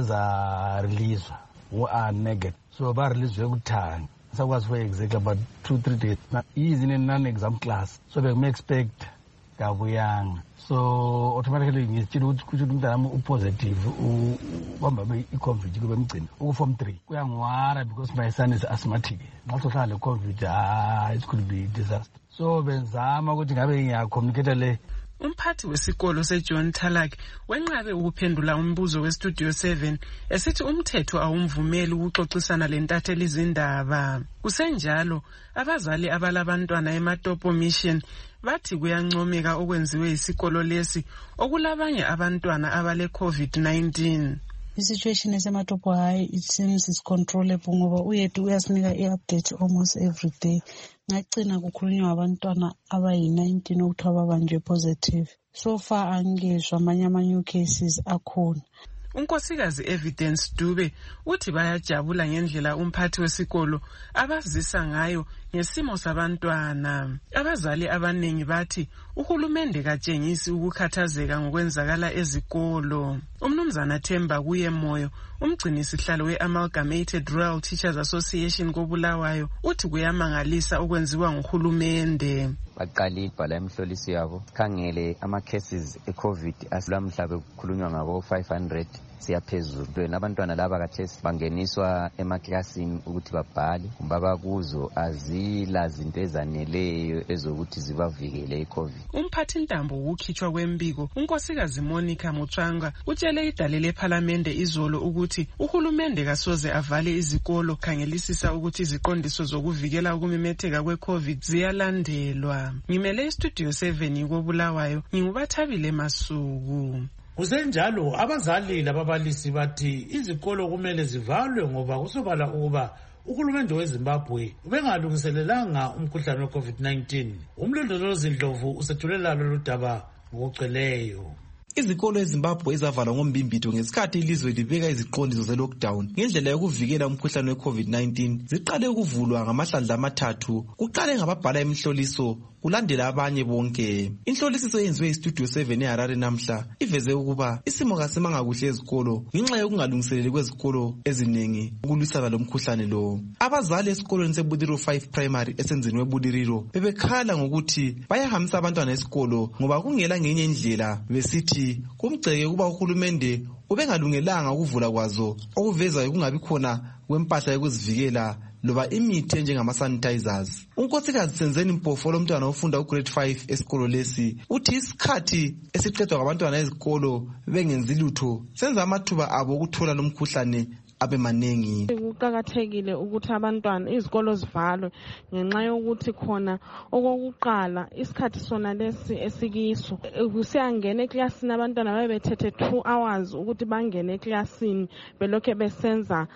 baza-releaswa who are negative. So ba-releaswe kuthanga. Sakwazi for exactly about 2-3 days. Now, he is in a non-exam class. So they may expect kabuyanga. So automatically ngizitshela ukuthi umntana upositive ubamba i-COVID kube mgcina uku-form 3 kuyangiwara because my son is asthmatic. Ngasohlala le-COVID it could be disaster. So benzama ukuthi ngabe ngiyacommunicate le. Umphathi wesikolo seJohn Tallack wenqabe ukuphendula umbuzo weStudio 7 esithi umthetho awumvumeli ukuxoxisana lentatheli izindaba. Kusenjalo abazali abalabantwana eMatopo Mission bathi kuyancomeka okwenziwe isikolo lesi okulabanye abantwana abale COVID-19. I-situation eseMatopo High, it seems is controllable ngoba uyethu uyasinika i-update almost every day. Ngagcina kukhulunywa abantwana abayi-19 ukuthi babanjwe positive. So far angezwa amanye ama-new cases akhona. Unkosikazi Evidence Dube uthi bayajabula ngendlela umphathi wesikolo abazisa ngayo ngesimo sabantwana. Abazali abanengi bathi uhulumende katshengisi ukukhathazeka ngokwenzakala ezikolo. Umnumzana Themba kuye moyo umgcini sihlalo we-Amalgamated Rural Teachers Association koBulawayo uthi kuyamangalisa okwenziwa nguhulumende. Baqala ibhala emhloliso yabo khangele ama-cases e-COVID asilamhla bekukhulunywa ngabo 500 siyaphezulu. Abantwana laba kathesi bangeniswa emaklasini ukuthi babhale baba kuzo azila zinto ezaneleyo ezokuthi zibavikele i-COVID. Umphathi Ntambo ukukhitshwa kwembiko unkosikazi Monica Mutswanga utshele idale lephalamende izolo ukuthi uhulumende kasoze avale izikolo khangelisisa ukuthi iziqondiso zokuvikela ukumemetheka kwe-COVID ziyalandelwa. Ngimele iStudio 7 koBulawayo ngingubathabile Masuku. Kusenjalo abazali lababalisi bathi izikolo kumele zivalwe ngoba kusobala ukuba uhulumende weZimbabwe ubengalungiselelanga umkhuhlane we-COVID-19. Umlondolozi Ndlovu usethulela lolu daba ngokugcweleyo. Izikolo eZimbabwe izavalwa ngombimbitho ngesikhathi ilizwe libeka iziqondiso ze-lockdown ngendlela yokuvikela umkhuhlane we-COVID-19. Ziqale ukuvulwa ngamahlandla amathathu, kuqale ngababhala imihloliso kulandela abanye bonke. Inhlolisiso yenziwe iStudio 7 eHarare namhla iveze ukuba isimo kasimanga kuhle ezikolo ngenxa yokungalungiseleli kwezikolo eziningi ukulwisana lomkhuhlane lo. Abazali esikolweni seBuliriro 5 Primary esenzini weBuliriro bebekhala ngokuthi bayahambisa abantwana esikolo ngoba kungela ngenye indlela, besithi kumgceke ukuba uhulumende ubengalungelanga ukuvula kwazo okuveza ukungabi khona kwempahla yokuzivikela loba imithi njengama-sanitizers. Unkosikazi Senzeni Mpofu lomntwana ofunda ugrade 5 esikolo lesi uthi isikhathi esiqedwa ngabantwana ezikolo bengenzi lutho senza amathuba abo ukuthola lomkhuhlane abe maningi. Kuqakathekile ukuthi abantwana izikolo zivalwe ngenxa yokuthi khona okokuqala isikhathi sona lesi esikiso kusiyangena eklasini abantwana babethethe 2 hours ukuthi bangene eklasini belokhe besenza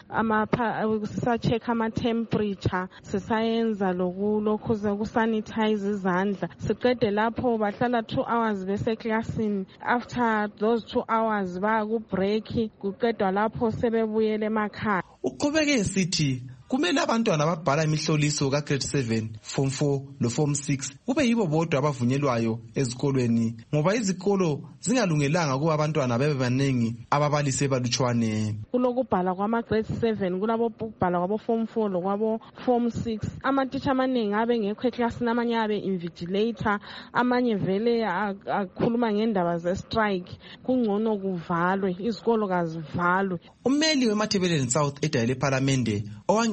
sisacheck ama-temperature sisayenza lokhu zokusanitize izandla. Siqede lapho bahlala 2 hours beseklasini. After those 2 hours baya ku-break kuqedwa lapho sebebuyele emakhaya. Uqhubeke esithi kumele abantwana ababhala imihloliso ka-grade 7, form 4 lo form 6 kube yibo bodwa abavunyelwayo ezikolweni ngoba izikolo zingalungelanga kuba abantwana bebe baningi ababalisi balutshwane. Kulokubhala kwama-grade 7 kulabokubhala kwabo form 4 lokwabo form 6. Amatitsha amaningi abe ngekho eklasini, amanye abe invigilator, amanye vele akhuluma ngendaba ze-strike. Kungcono kuvalwe izikolo kazivalwe. Ummeli weMatabeleland South edale lephalamende owangena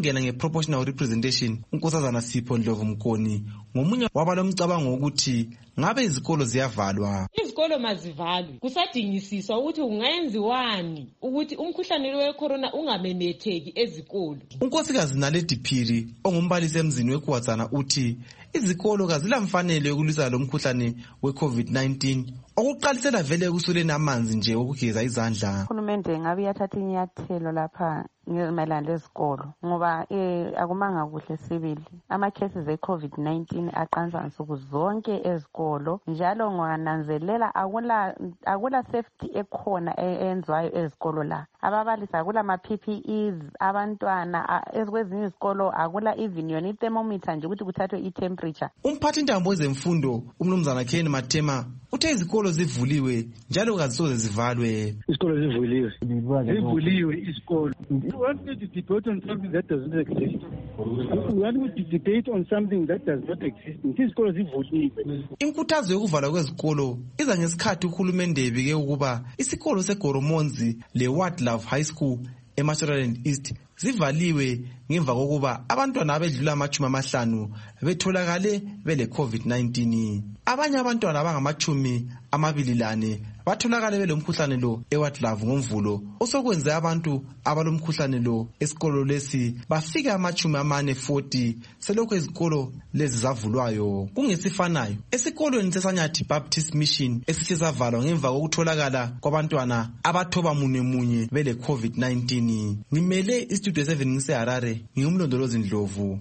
owangena nge-proportional representation uNkosazana Sipho Ndlovu Mkoni ngomunye wabalomcabango ukuthi ngabe izikolo ziyavalwa. Izikolo mazivalwe kusadingisiswa ukuthi kungayenziwani ukuthi umkhuhlane we-corona ungamemetheki ezikolo. uNkosikazi Naledi Phiri ongumbalisi emzini weKwaZana uthi izikolo kazilamfanelo yokulwisana lomkhuhlane we-COVID-19 okuqalisela vele kusuleni amanzi nje okugeza izandla. Uhulumende ngabe yathatha inyathelo lapha mayelana lezikolo ngoba akumanga kuhle sibili ama-cases e-COVID-19 aqansa nsuku zonke ezikolo njalo ngananzelela akula safety ekhona eyenziwayo ezikolo la. Ababalisi akula ma-PPEs, abantwana ezikwezinye izikolo akula even yona i-thermometer nje ukuthi kuthathwe i-temperature. Umphathintambo wezemfundo umnumzana Ken Matema uthe izikolo zivuliwe njalo kazisoze zivalwe. Isikolo zivuliwe isikolo. We want to debate on something that doesn't exist. We want to debate on something that does not exist. Isikolo zivuliwe. Inkuthazo yokuvalwa kwezikolo iza ngesikhathi uhulumende ebike ukuba isikolo seGoromonzi leWardlove High School eMashonaland East zivaliwe ngemva kokuba abantwana abedlula 50 betholakale bele COVID-19. Abanye abantwana abangama-24 batholakale belomkhuhlane lo eWardlove ngoMvulo osokwenze abantu abalomkhuhlane lo esikolo lesi bafika 40 selokho izikolo lezi zavulwayo. Kungesifanayo esikolweni seSanyathi Baptist Mission esithe savalwa ngemva kokutholakala kwabantwana abathoba munye bele COVID-19. Ngimele istudio 7 ngiseHarare ngiyumlondolozi Ndlovu.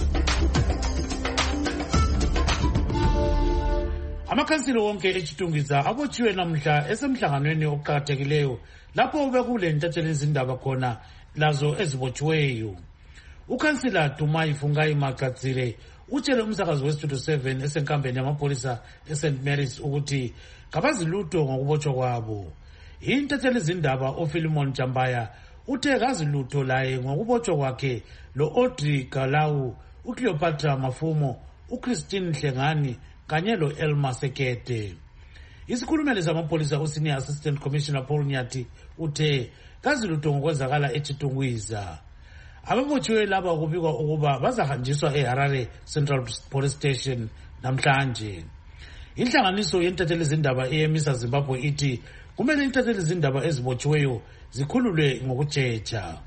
Amakhansilo wonke eChitungwiza abotshiwe namhla esemhlanganweni oqhakathekileyo lapho bekule ntatheli izindaba khona lazo ezibotshiweyo. Ukhansila Dumai Fungai Magatsire utshele umsakazi weStudio 7 esenkambeni yamapolisa eSt Mary's ukuthi kabazilutho ngokubotshwa kwabo. Intatheli izindaba uPhilemon Jambaya uthe kazilutho laye ngokubotshwa kwakhe lo Audrey Galau, uCleopatra Mafumo, uChristine Hlengani kanye lo Elma Sekete. Isikhulumeli samapolisa uSenior Assistant Commissioner Paul Nyati uthe kazilutho ngokwenzakala eChitungwiza. Ababotshiwe laba kubikwa ukuba bazahanjiswa eHarare Central Police Station namhlanje. Inhlanganiso yentatheli izindaba eyemisa Zimbabwe ithi kumele intatheli izindaba ezibotshiweyo zikhululwe ngokujeja.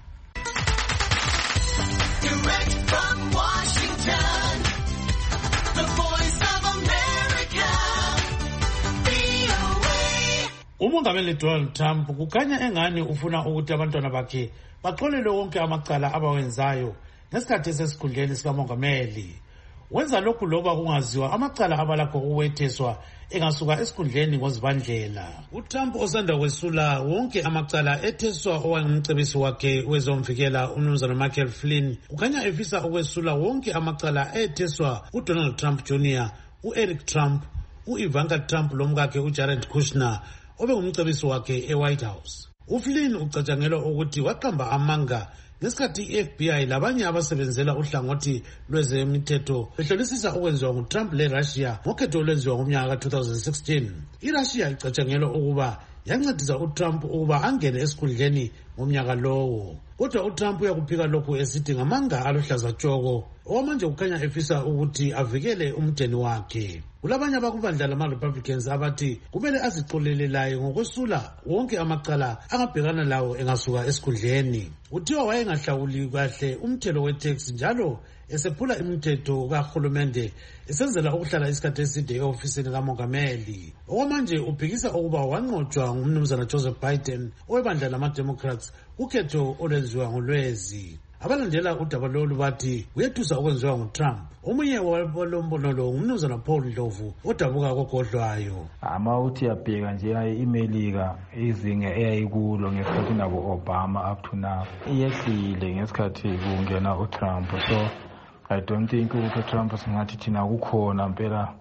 Umongameli Donald Trump kukhanya engani ufuna ukuthi abantwana bakhe baxolelwe wonke amacala abawenzayo ngesikhathi esesikhundleni sikamongameli. Wenza lokhu loba kungaziwa amacala abalakho ukuwetheswa engasuka esikhundleni ngozibandlela. uTrump osanda kwesula wonke amacala etheswa owangumcebisi wakhe wezomvikela umnumzana Michael Flynn ukhanya efisa ukwesula wonke amacala etheswa uDonald Trump Jr., uEric Trump, uIvanka Trump lomkakhe uJared Kushner obengumcebisi wakhe eWhite House. uFlynn ucatshangelwa ukuthi waqamba amanga ngesikhathi iFBI labanye abasebenzela uhlangothi lwezemithetho behlolisisa okwenziwa nguTrump leRussia ngokhetho olwenziwa ngomnyaka ka-2016. iRussia icatshangelwa ukuba yancedisa uTrump ukuba angene esikhundleni ngomnyaka lowo. Kodwa uTrump uyakuphika lokhu esithi ngamanga aluhlaza tshoko okwamanje kukhanya efisa ukuthi avikele umdeni wakhe. Kulabanye abakubandla lama-Republicans abathi kumele azixolele laye ngokwesula wonke amacala angabhekana lawo engasuka esikhundleni. Uthiwa wayengahlawuli kahle umthelo weTax njalo esephula imithetho kahulumende esenzela ukuhlala isikhathi eside e-ofisini kamongameli. Okwamanje uphikisa ukuba wanqotshwa ngumnumzana Joseph Biden owebandla lama-Democrats ukhetho olwenziwa ngolwezi. Abalandela udaba lolu bathi kuyethusa okwenziwa nguTrump. Omunye walombono lo ngumnumzana Paul Ndlovu odabuka kogodlwayo. Uthi yabheka nje iMelika izinga eyayikulo ngesikhathi nabo Obama up to now iyehlile ngesikhathi kungena uTrump. So I don't think ukuthi Trump singathi thina kukhona impela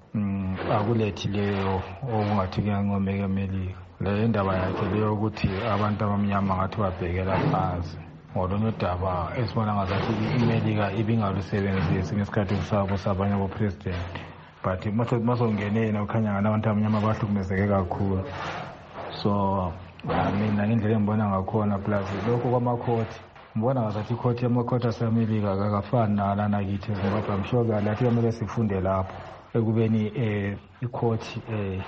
akulethileyo okungathi kuyangomeka eMelika. Le ndaba yakhe leyo ukuthi abantu abamnyama ngathi babhekela phansi. Ngolunye udaba esibona ngazathi iMelika ibingalusebenzisi ngesikhathi sabo sabanye abopresident, but masongene yena ukhanya ngani abantu abamnyama abahlukumezeke kakhulu. So mina ngendlela engibona ngakhona plus lokho kwamakhoti ngibona ngazathi ikhoti yamakhoti asemelika kakafani nanakithi ezimbabwe. I'm sure lathi kumele sifunde lapho ekubeni ikhoti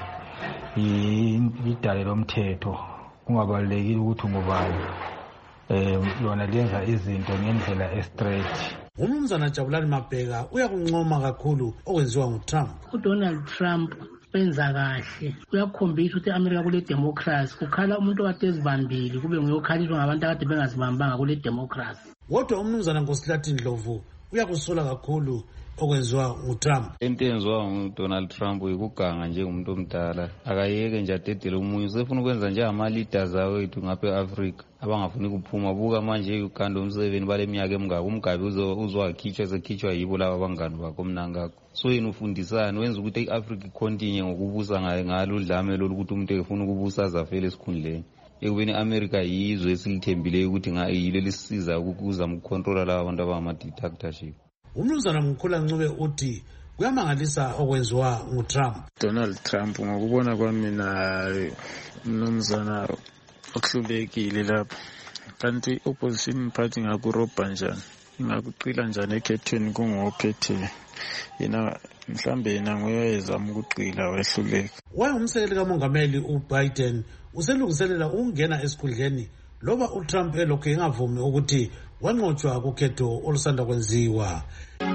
idale lomthetho kungabalulekile ukuthi ngubani yona lenza izinto ngendlela estraight. Umnumzana Jabulani Mabheka uyakuncoma kakhulu okwenziwa nguTrump. uDonald Trump wenza kahle, uyakhombisa ukuthi eAmerica kule democracy, kukhala umuntu okade ezibambile kube nguyokhaliswa ngabantu akade bengazibambanga kule democracy. Kodwa umnumzana Nkosilathi Ndlovu uyakusola kakhulu okwenziwa nguTrump. Into enziwa nguDonald Trump ikuganga njengomuntu omdala, akayeke nje adedele umunye. Usefuna ukwenza nje ama-leaders awethu ngapha e-Africa abangafuni kuphuma. Buka manje uGanda uMseveni bale minyaka emingaka umgabi uzowakhitshwa sekhitshwa yibo laba abangani bakho mnangakho. So yena ufundisana wenza ukuthi i-Africa icontinue ngokubusa ngalo udlame lolu ukuthi umuntu efuna ukubusa azafele esikhundleni. Ekubeni i-America yizwe esilithembileyo ukuthi yilo lisisiza ukuzama ukucontrola laba abantu abangama-dictatorship. Umnumzana Mkhula Ncube uthi kuyamangalisa okwenziwa nguTrump. Donald Trump ngokubona kwami mina umnumzana okuhlulekile lapha, kanti opposition party ngakurobha njani, ingakuqila njani ekhethweni kungophethe yena, mhlambe yena nguyezama ukuqila wehluleka. Wayengumsekeli kamongameli uBiden uselungiselela ukungena esikhundleni loba uTrump elokhu engavumi ukuthi wanqotshwa kukhetho olusanda kwenziwa.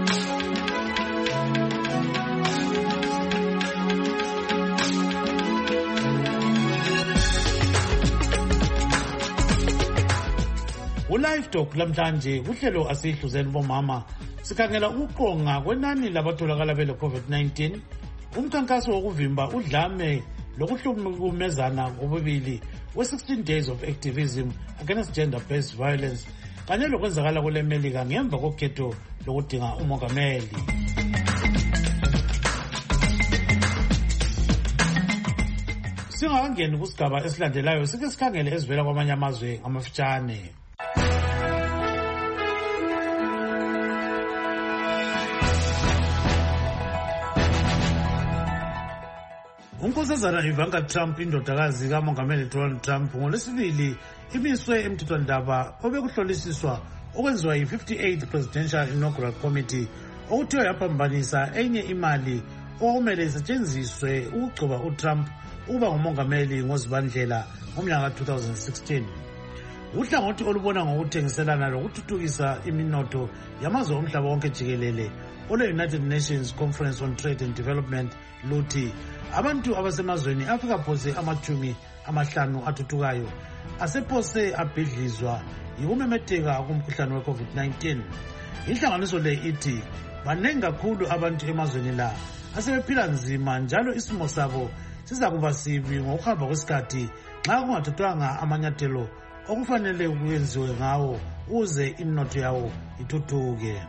Ulive Talk lamhlanje kuhlelo asihluzeni bomama sikhangela ukuqonga kwenani labatholakala bele COVID-19, umkhankaso wokuvimba udlame lokuhlukumezana ngobubili we-16 days of activism against gender-based violence kanye lokwenzakala kule Melika ngemva kokhetho lokudinga umongameli. Singakangeni kusigaba esilandelayo sike sikhangele ezivela kwamanye amazwe ngamafitshane. Unkosazana Ivanka Trump indodakazi kamongameli Donald Trump ngolwesibili imiswe emthethwandaba obekuhlolisiswa okwenziwa yi-58th Presidential Inaugural Committee okuthiwa yaphambanisa enye imali okumele isetshenziswe ukugcoba uTrump ukuba ngumongameli ngoZibandlela ngomnyaka 2016. Uhlangothi olubona ngokuthengiselana lokuthuthukisa iminotho yamazwe omhlaba wonke jikelele ole-United Nations Conference on Trade and Development luthi abantu abasemazweni afika phose 50 athuthukayo asephose abhidlizwa yikumemetheka kumkhuhlane we-COVID-19. Inhlanganiso le ithi banengi kakhulu abantu emazweni la asebephila nzima njalo isimo sabo siza kuba sibi ngokuhamba kwesikhathi nxa kungathathwanga amanyathelo okufanele kwenziwe ngawo uze iminotho yawo ithuthuke.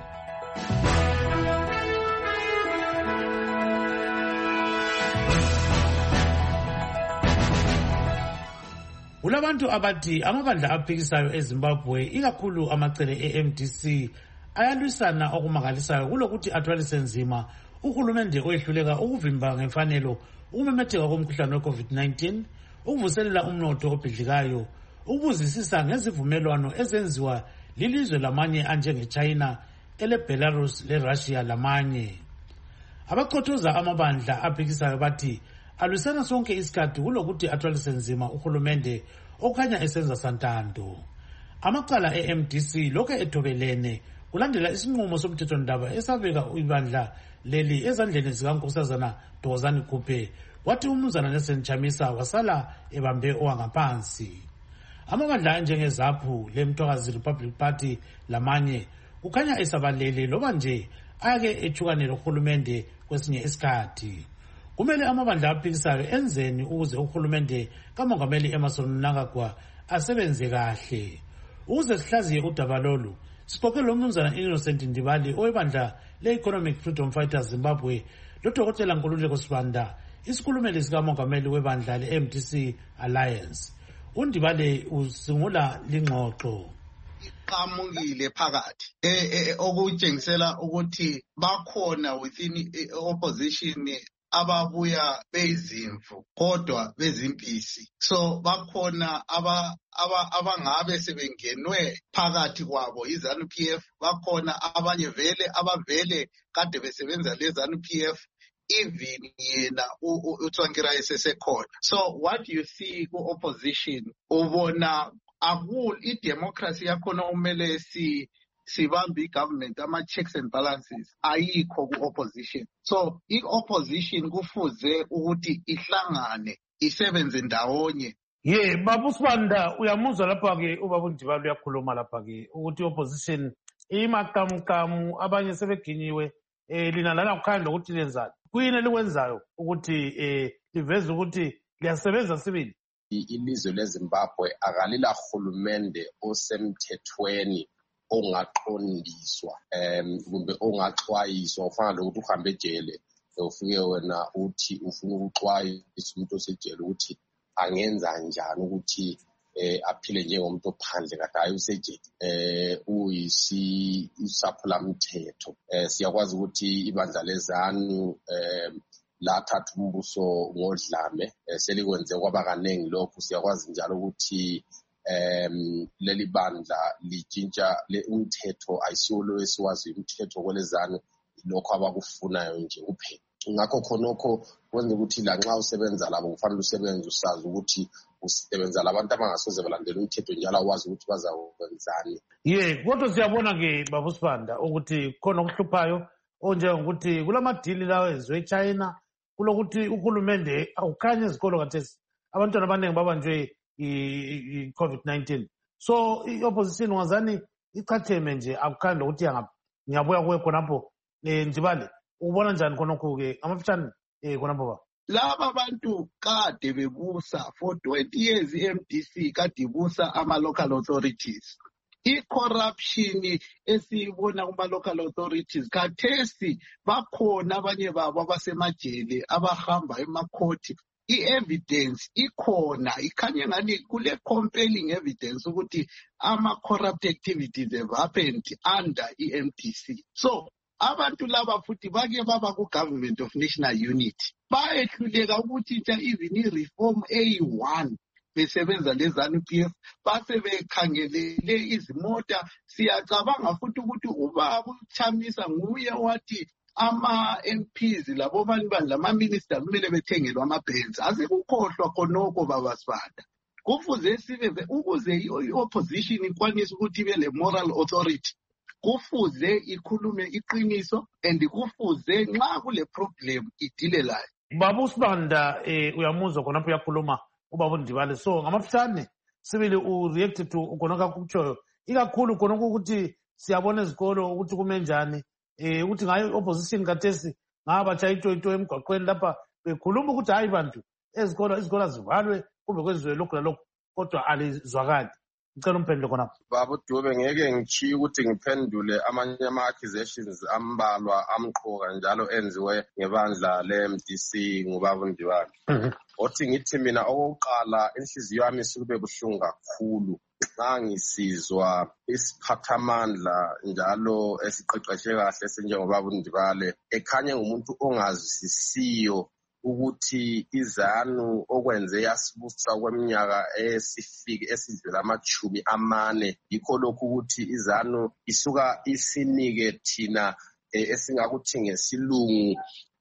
Kulabantu abathi amabandla aphikisayo eZimbabwe ikakhulu amacele eMDC ayalwisana okumangalisayo kulokuthi athwalise nzima uhulumende oyehluleka ukuvimba ngemfanelo ukumemetheka komkhuhlane we-COVID-19, ukuvuselela umnotho obhidlikayo, ukubuzisisa ngezivumelwano ezenziwa lilizwe lamanye anjenge-China, ele-Belarus, le-Russia lamanye. Abaqothoza amabandla aphikisayo bathi alwisana sonke isikhathi kulokuthi athwalise nzima uhulumende okhanya esenza santando. Amacala eMDC lokho ethobelene kulandela isinqumo somthethwandaba esabeka ibandla leli ezandleni zikaNkosazana Thokozani Khuphe, wathi umnumzana Nelson Chamisa wasala ebambe owangaphansi. Amabandla anjengeZAPU leMthwakazi Republic Party lamanye kukhanya esabalele loba nje ake ethukanele uhulumende kwesinye isikhathi. Kumele amabandla aphikisayo enzeni ukuze uhulumende kamongameli Emmerson Mnangagwa asebenze kahle. Ukuze sihlaziye udaba lolu siqoqele umnumzana Innocent Ndibali owebandla le-Economic Freedom Fighters Zimbabwe loDokotela Nkululeko Sibanda, isikhulumeli sikamongameli webandla le-MDC Alliance. UNdibali usungula lingxoxo. Qhamukile phakathi okutshengisela ukuthi bakhona within opposition ababuya beyizimvu kodwa bezimpisi. So bakhona abangabe sebengenwe phakathi kwabo iZANU-PF, bakhona abanye abavele kade besebenza leZANU-PF, even yena uTsvangirai sesekhona. So what do you see ku-opposition? Ubona i-democracy yakhona umele sibambe i-government, ama-checks and balances ayikho ku-opposition. So i-opposition kufuze ukuthi ihlangane isebenze ndawonye. Baba uSibanda, uyamuzwa lapha-ke ubaba uNdibala uyakhuluma lapha-ke ukuthi i-opposition imakamkamu, abanye sebeginyiwe, lina lana kukhanda ukuthi lenzani. Kuyini elikwenzayo ukuthi liveze ukuthi liyasebenza sibili? Ilizwe leZimbabwe akalila hulumende osemthethweni ongaqondiswa kumbe ongaxwayiswa. Ufana lokuthi uhambe ejele ufike wena uthi ufuna ukuxwayisa umuntu osejele ukuthi angenza njani ukuthi aphile njengomuntu ophandle kade hayi usejele. Uyisaphulamthetho. Siyakwazi ukuthi ibandla leZANU lathatha umbuso ngodlame, selikwenze kwaba kaningi lokhu. Siyakwazi njalo ukuthi leli bandla litshintsha umthetho, ayisiwo lo esiwazi umthetho kweleZANU, lokho abakufunayo nje kuphela. Ngakho khonokho kwenza ukuthi lanxa usebenza labo kufanele usebenze usazi ukuthi usebenza labantu abangasoze balandela umthetho njalo awazi ukuthi bazakwenzani. Kodwa siyabona-ke baba uSibanda ukuthi khona okuhluphayo onjengokuthi kulamadili lawo enziwe eChina, kulokuthi uhulumende awukhanye ezikolo kathesi abantwana abaningi babanjwe i-COVID-19. So i-opposition wazani ichatheme nje akukhanye lokuthi ngiyabuya kuwe khonapho. Ndibale ubona njani khonokho-ke amafitshane khonapho ba? Laba bantu kade bebusa for 20 years i-MDC kade ibusa ama-local authorities. I-corruption esiyibona kuma-local authorities khathesi bakhona abanye babo abasemajele abahamba emakhoti. I-evidence ikhona, ikhanye ngani kule compelling evidence ukuthi ama-corrupt activities have happened under i-MDC. So abantu laba futhi bake baba ku-Government of National Unity bayehluleka ukuthi even i-reform eyi-1 besebenza leZANU-PF base bekhangelele izimota. Siyacabanga futhi ukuthi ubaba uChamisa nguye wathi ama-MPs labo bani lama-ministers kumele bethengelwe ama-Benz. Asekukhohlwa khonokho baba Sibanda. Kufuze sibe ukuze i-opposition ikwanise ukuthi ibe le-moral authority, kufuze ikhulume iqiniso and kufuze nxa kule problem idile layo. Baba uSibanda uyamuzwa khonapho uyakhuluma ubaba uNdibala. So ngamafitshane sibili u-react to khonokho kutshoyo, ikakhulu khonokho ukuthi siyabona ezikolo ukuthi kume njani, ukuthi ngayo opposition kathesi ngabatsha ito emgwaqweni lapha bekhuluma ukuthi hayi bantu izikolo zivalwe kumbe kwenziwe lokhu lalokhu, kodwa alizwakali. Ngicela umphendule khonapho. Baba uDube, ngeke ngichiye ukuthi ngiphendule amanye ama-accusations ambalwa amqoka njalo enziwe ngebandla le-MDC ngubaba uNdibala. Othi ngithi mina okokuqala inhliziyo yami isukube buhlungu kakhulu xa ngisizwa isiphathamandla njalo esiqeqeshe kahle esinjengobaba uNdibala ekhanye ngumuntu ongazwisisiyo ukuthi iZANU okwenze yasibusa kweminyaka esidlula ama-40 yikho lokhu ukuthi iZANU isuka isinike thina esingakuthi ngesilungu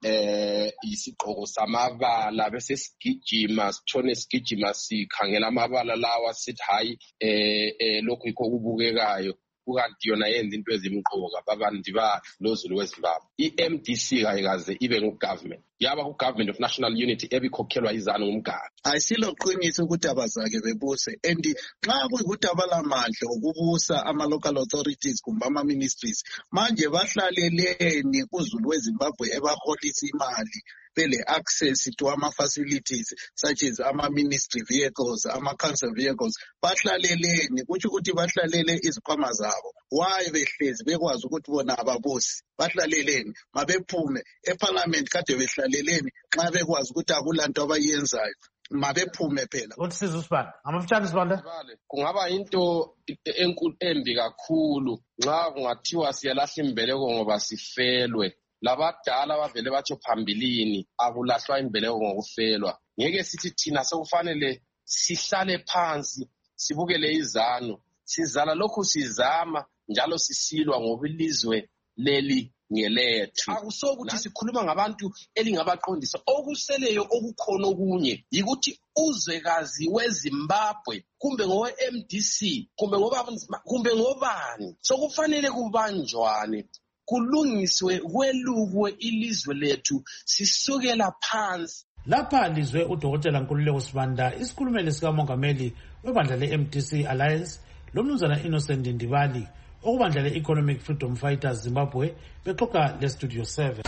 isigqoko samabala bese sigijima sithone sigijima sikhangela amabala lawa sithi hayi lokhu yikho kubukekayo, kukanti yona yenza into ezimqoka. Baba Ndibala noZulu weZimbabwe, i-MDC kayikaze ibe ngu-government, yaba ku-Government of National Unity ebikhokhelwa iZANU ngumgaba. Ayisiloqiniso ukuthi abazake bebuse, and nxa kuyikuthi abalamandla okubusa ama-local authorities kumbe ama-ministries manje bahlaleleni kuZulu weZimbabwe ebaholisa imali bele-access to ama-facilities such as ama-ministry vehicles, ama-council vehicles, bahlaleleni kutsho ukuthi bahlalele izikhwama zabo. Why behlezi bekwazi ukuthi bona ababusi bahlaleleni, mabephume eparliament kade behlaleleni nxa bekwazi ukuthi akulanto abayenzayo mabephume phela. Uthi siza uSibanda amafitshane Sibanda, kungaba into enkulu embi kakhulu nxa kungathiwa siyalahla imbeleko ngoba sifelwe. labadala bavele batsho phambilini akulahlwa imbeleko ngokufelwa. Ngeke sithi thina sekufanele sihlale phansi sibukele izano, sizala lokhu sizama njalo sisilwa ngoba ilizwe leli ngelethu. Akusokuthi sikhuluma ngabantu elingabaqondisa. Okuseleyo okukhona okunye yikuthi uzwekazi weZimbabwe kumbe ngowe-MDC kumbe ngobani sokufanele kubanjwane kulungiswe kwelukwe ilizwe lethu sisukela phansi. Lapha lizwe uDokotela Nkululeko Sibanda, isikhulumeli sikamongameli webandla le-MDC Alliance lomnumzana Innocent Ndibali okubandla le-Economic Freedom Fighters Zimbabwe bexoxa le-Studio 7.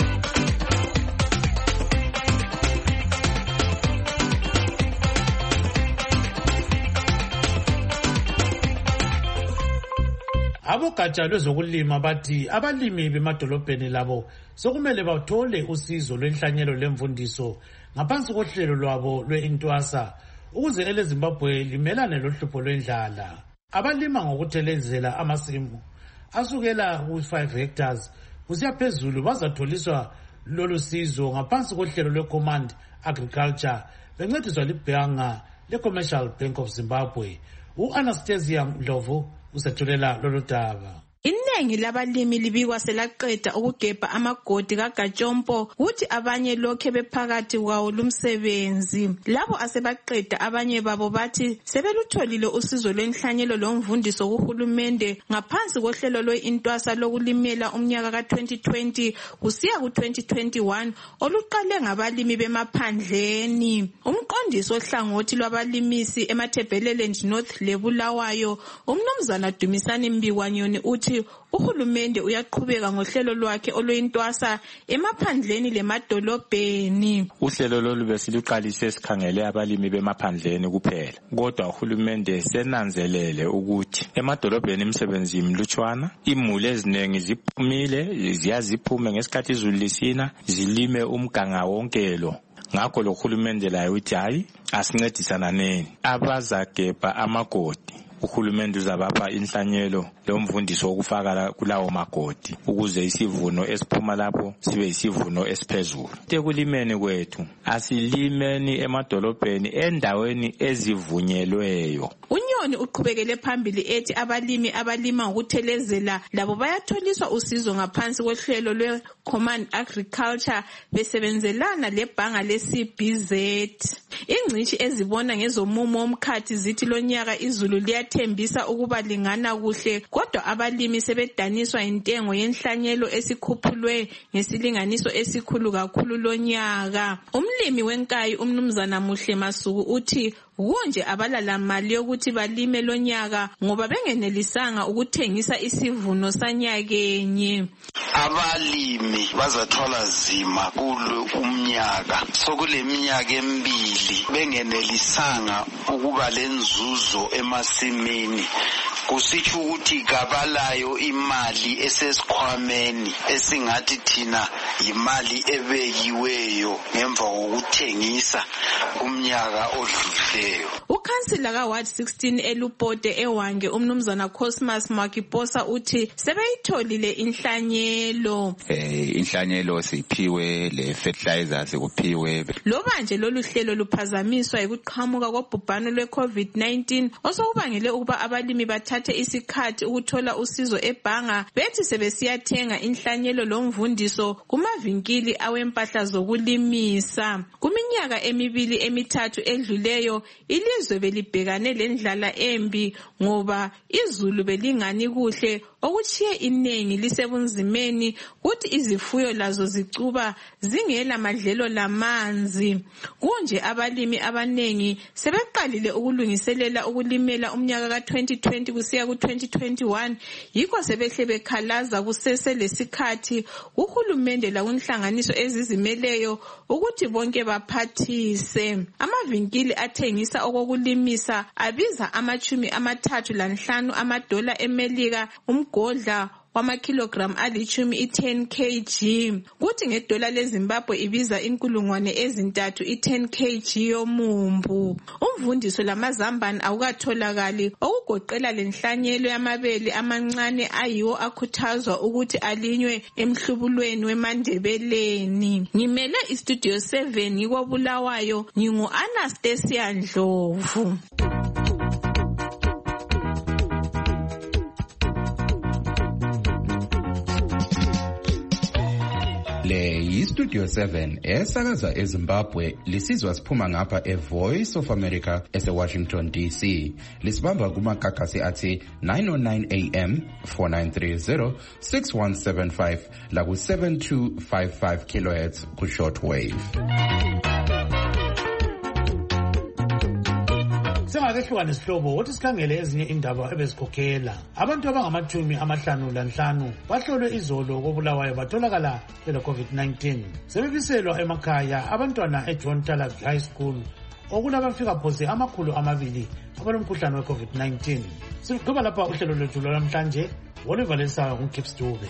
Abogatsha lwezokulima bathi abalimi bemadolobheni labo sokumele bathole usizo lwenhlanyelo lemfundiso ngaphansi kohlelo lwabo lwe-Intwasa ukuze eleZimbabwe limelane lohlupho lwendlala. Abalima ngokuthelezela amasimu asukela ku-5 hectares kusiya phezulu bazatholiswa lolu sizo ngaphansi kohlelo lwe-Command Agriculture bencediswa libhanga le-Commercial Bank of Zimbabwe. U-Anastasia Ndlovu usethulela lolu daba. Iningi labalimi libikwa selaqeda ukugebha amagodi kaGatshompo kuthi abanye lokhe bephakathi kwawo lumsebenzi. Labo asebaqeda abanye babo bathi sebelutholile usizo lwenhlanyelo lomvundiso kuhulumende ngaphansi kohlelo lwe-Intwasa lokulimela umnyaka ka-2020 kusiya ku-2021 oluqale ngabalimi bemaphandleni. Umqondisi ohlangothi lwabalimisi eMatabeleland North leBulawayo umnumzana Dumisani Mbikwanyoni uthi uhulumende uyaqhubeka ngohlelo lwakhe oluyintwasa emaphandleni lemadolobheni. Uhlelo lolu besiluqalise sikhangele abalimi bemaphandleni kuphela. Kodwa uhulumende senanzelele ukuthi emadolobheni imisebenzi imlutshwana, imuli eziningi ziphumile ziyaziphume ngesikhathi izulu lisina zilime umganga wonke lo. Ngakho lo hulumende laye uthi hayi asincedisana neni abazagebha amagodi. Uhulumende uzabapha inhlanyelo lomvundiso wokufaka kulawo magodi ukuze isivuno esiphuma lapho sibe isivuno esiphezulu. Ekulimeni kwethu asilimeni emadolobheni endaweni ezivunyelweyo. Unyoni uqhubekele phambili ethi abalimi abalima ngokuthelezela labo bayatholiswa usizo ngaphansi kohlelo lwe-Command Agriculture besebenzelana lebhanga le-CBZ. Ingcitshi ezibona ngezomumo womkhathi zithi lonyaka izulu liyathembisa ukuba lingana kuhle, kodwa abalimi sebedaniswa intengo yenhlanyelo esikhuphulwe ngesilinganiso esikhulu kakhulu lonyaka. Umlimi wenkayi umnumzana Muhle Masuku uthi kunje abalala mali yokuthi balime lonyaka ngoba bengenelisanga ukuthengisa isivuno sanyakenye. Abalimi bazathwala zima kulo umnyaka sokule minyaka emibili bengenelisanga ukuba lenzuzo emasimini. Kusitsho ukuthi kabalayo imali esesikhwameni esingathi thina imali ebekiweyo ngemva kokuthengisa umnyaka odlulileyo. Ukhansila ka-Ward 16 eLupote eWange umnumzana Cosmas Makiposa uthi sebeyitholile inhlanyelo. Inhlanyelo siphiwe, le fertilizer sikuphiwe. Loba nje lolu hlelo luphazamiswa ukuqhamuka kobhubhano lwe-COVID-19 osokubangele ukuba abalimi bathathe isikhathi ukuthola usizo ebhanga bethi sebesiyathenga inhlanyelo lomvundiso kumavinkili awempahla zokulimisa. Kuminyaka emibili emithathu edluleyo ilizwe belibhekane lendlala embi ngoba izulu belingani kuhle okuchiye inengi lisebunzimeni kuthi izifuyo lazo zicuba zingela madlelo lamanzi. Kunje abalimi abanengi sebeqalile ukulungiselela ukulimela umnyaka ka-2020 kusiya ku-2021 yikho sebehle bekhalaza kusese lesikhathi uhulumende lakunhlanganiso ezizimeleyo ukuthi bonke baphathise. Amavinkili athengisa okokulimisa abiza $35 $1 eMelika umgodla wamakilogram alichumi i-10 kg. Kuthi ngedola leZimbabwe ibiza 3,000 i-10 kg yomumbu. Umvundiso lamazambane awukatholakali okugoqela lenhlanyelo yamabele amancane ayiwo akhuthazwa ukuthi alinywe emhlubulweni weMandebeleni. Ngimele iStudio 7 ngikobulawayo, ngingu-Anastasia Ndlovu. Le yiStudio 7 esakaza eZimbabwe lisizwa siphuma ngapha eVoice of America eseWashington DC. Lisibamba kumakakasi athi 909 AM 4930 6175 la ku 7255 kHz ku shortwave. Sengakehlukane sihlobo wothi sikhangele ezinye indaba ebezikhokhela. Abantu abangama-55 bahlolwe izolo kobulawayo batholakala bele-COVID-19. Sebebiselwa emakhaya abantwana eJohn Talak High School okulabafika phose 200 abalomkhuhlane we-COVID-19. Siqhuba lapha uhlelo lwethu lwanamhlanje oluvalisa nguKips Dube.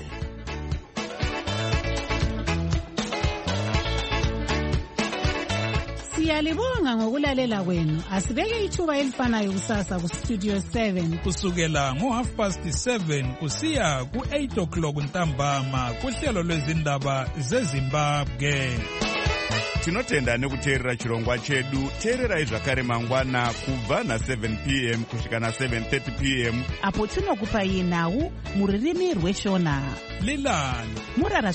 Siyalibonga ngokulalela kwenu. Asibeke ithuba elifanayo kusasa kuStudio 7 kusukela ngo7:30 kusiya ku8 ntambama kuhlelo lwezindaba zeZimbabwe. Tinotenda nekuteerera chirongwa chedu. Teererai zvakare mangwana kubva na7 p.m. kusvika na7:30 p.m. apo tinokupai nhau muririmi rweshona. Lilani Murara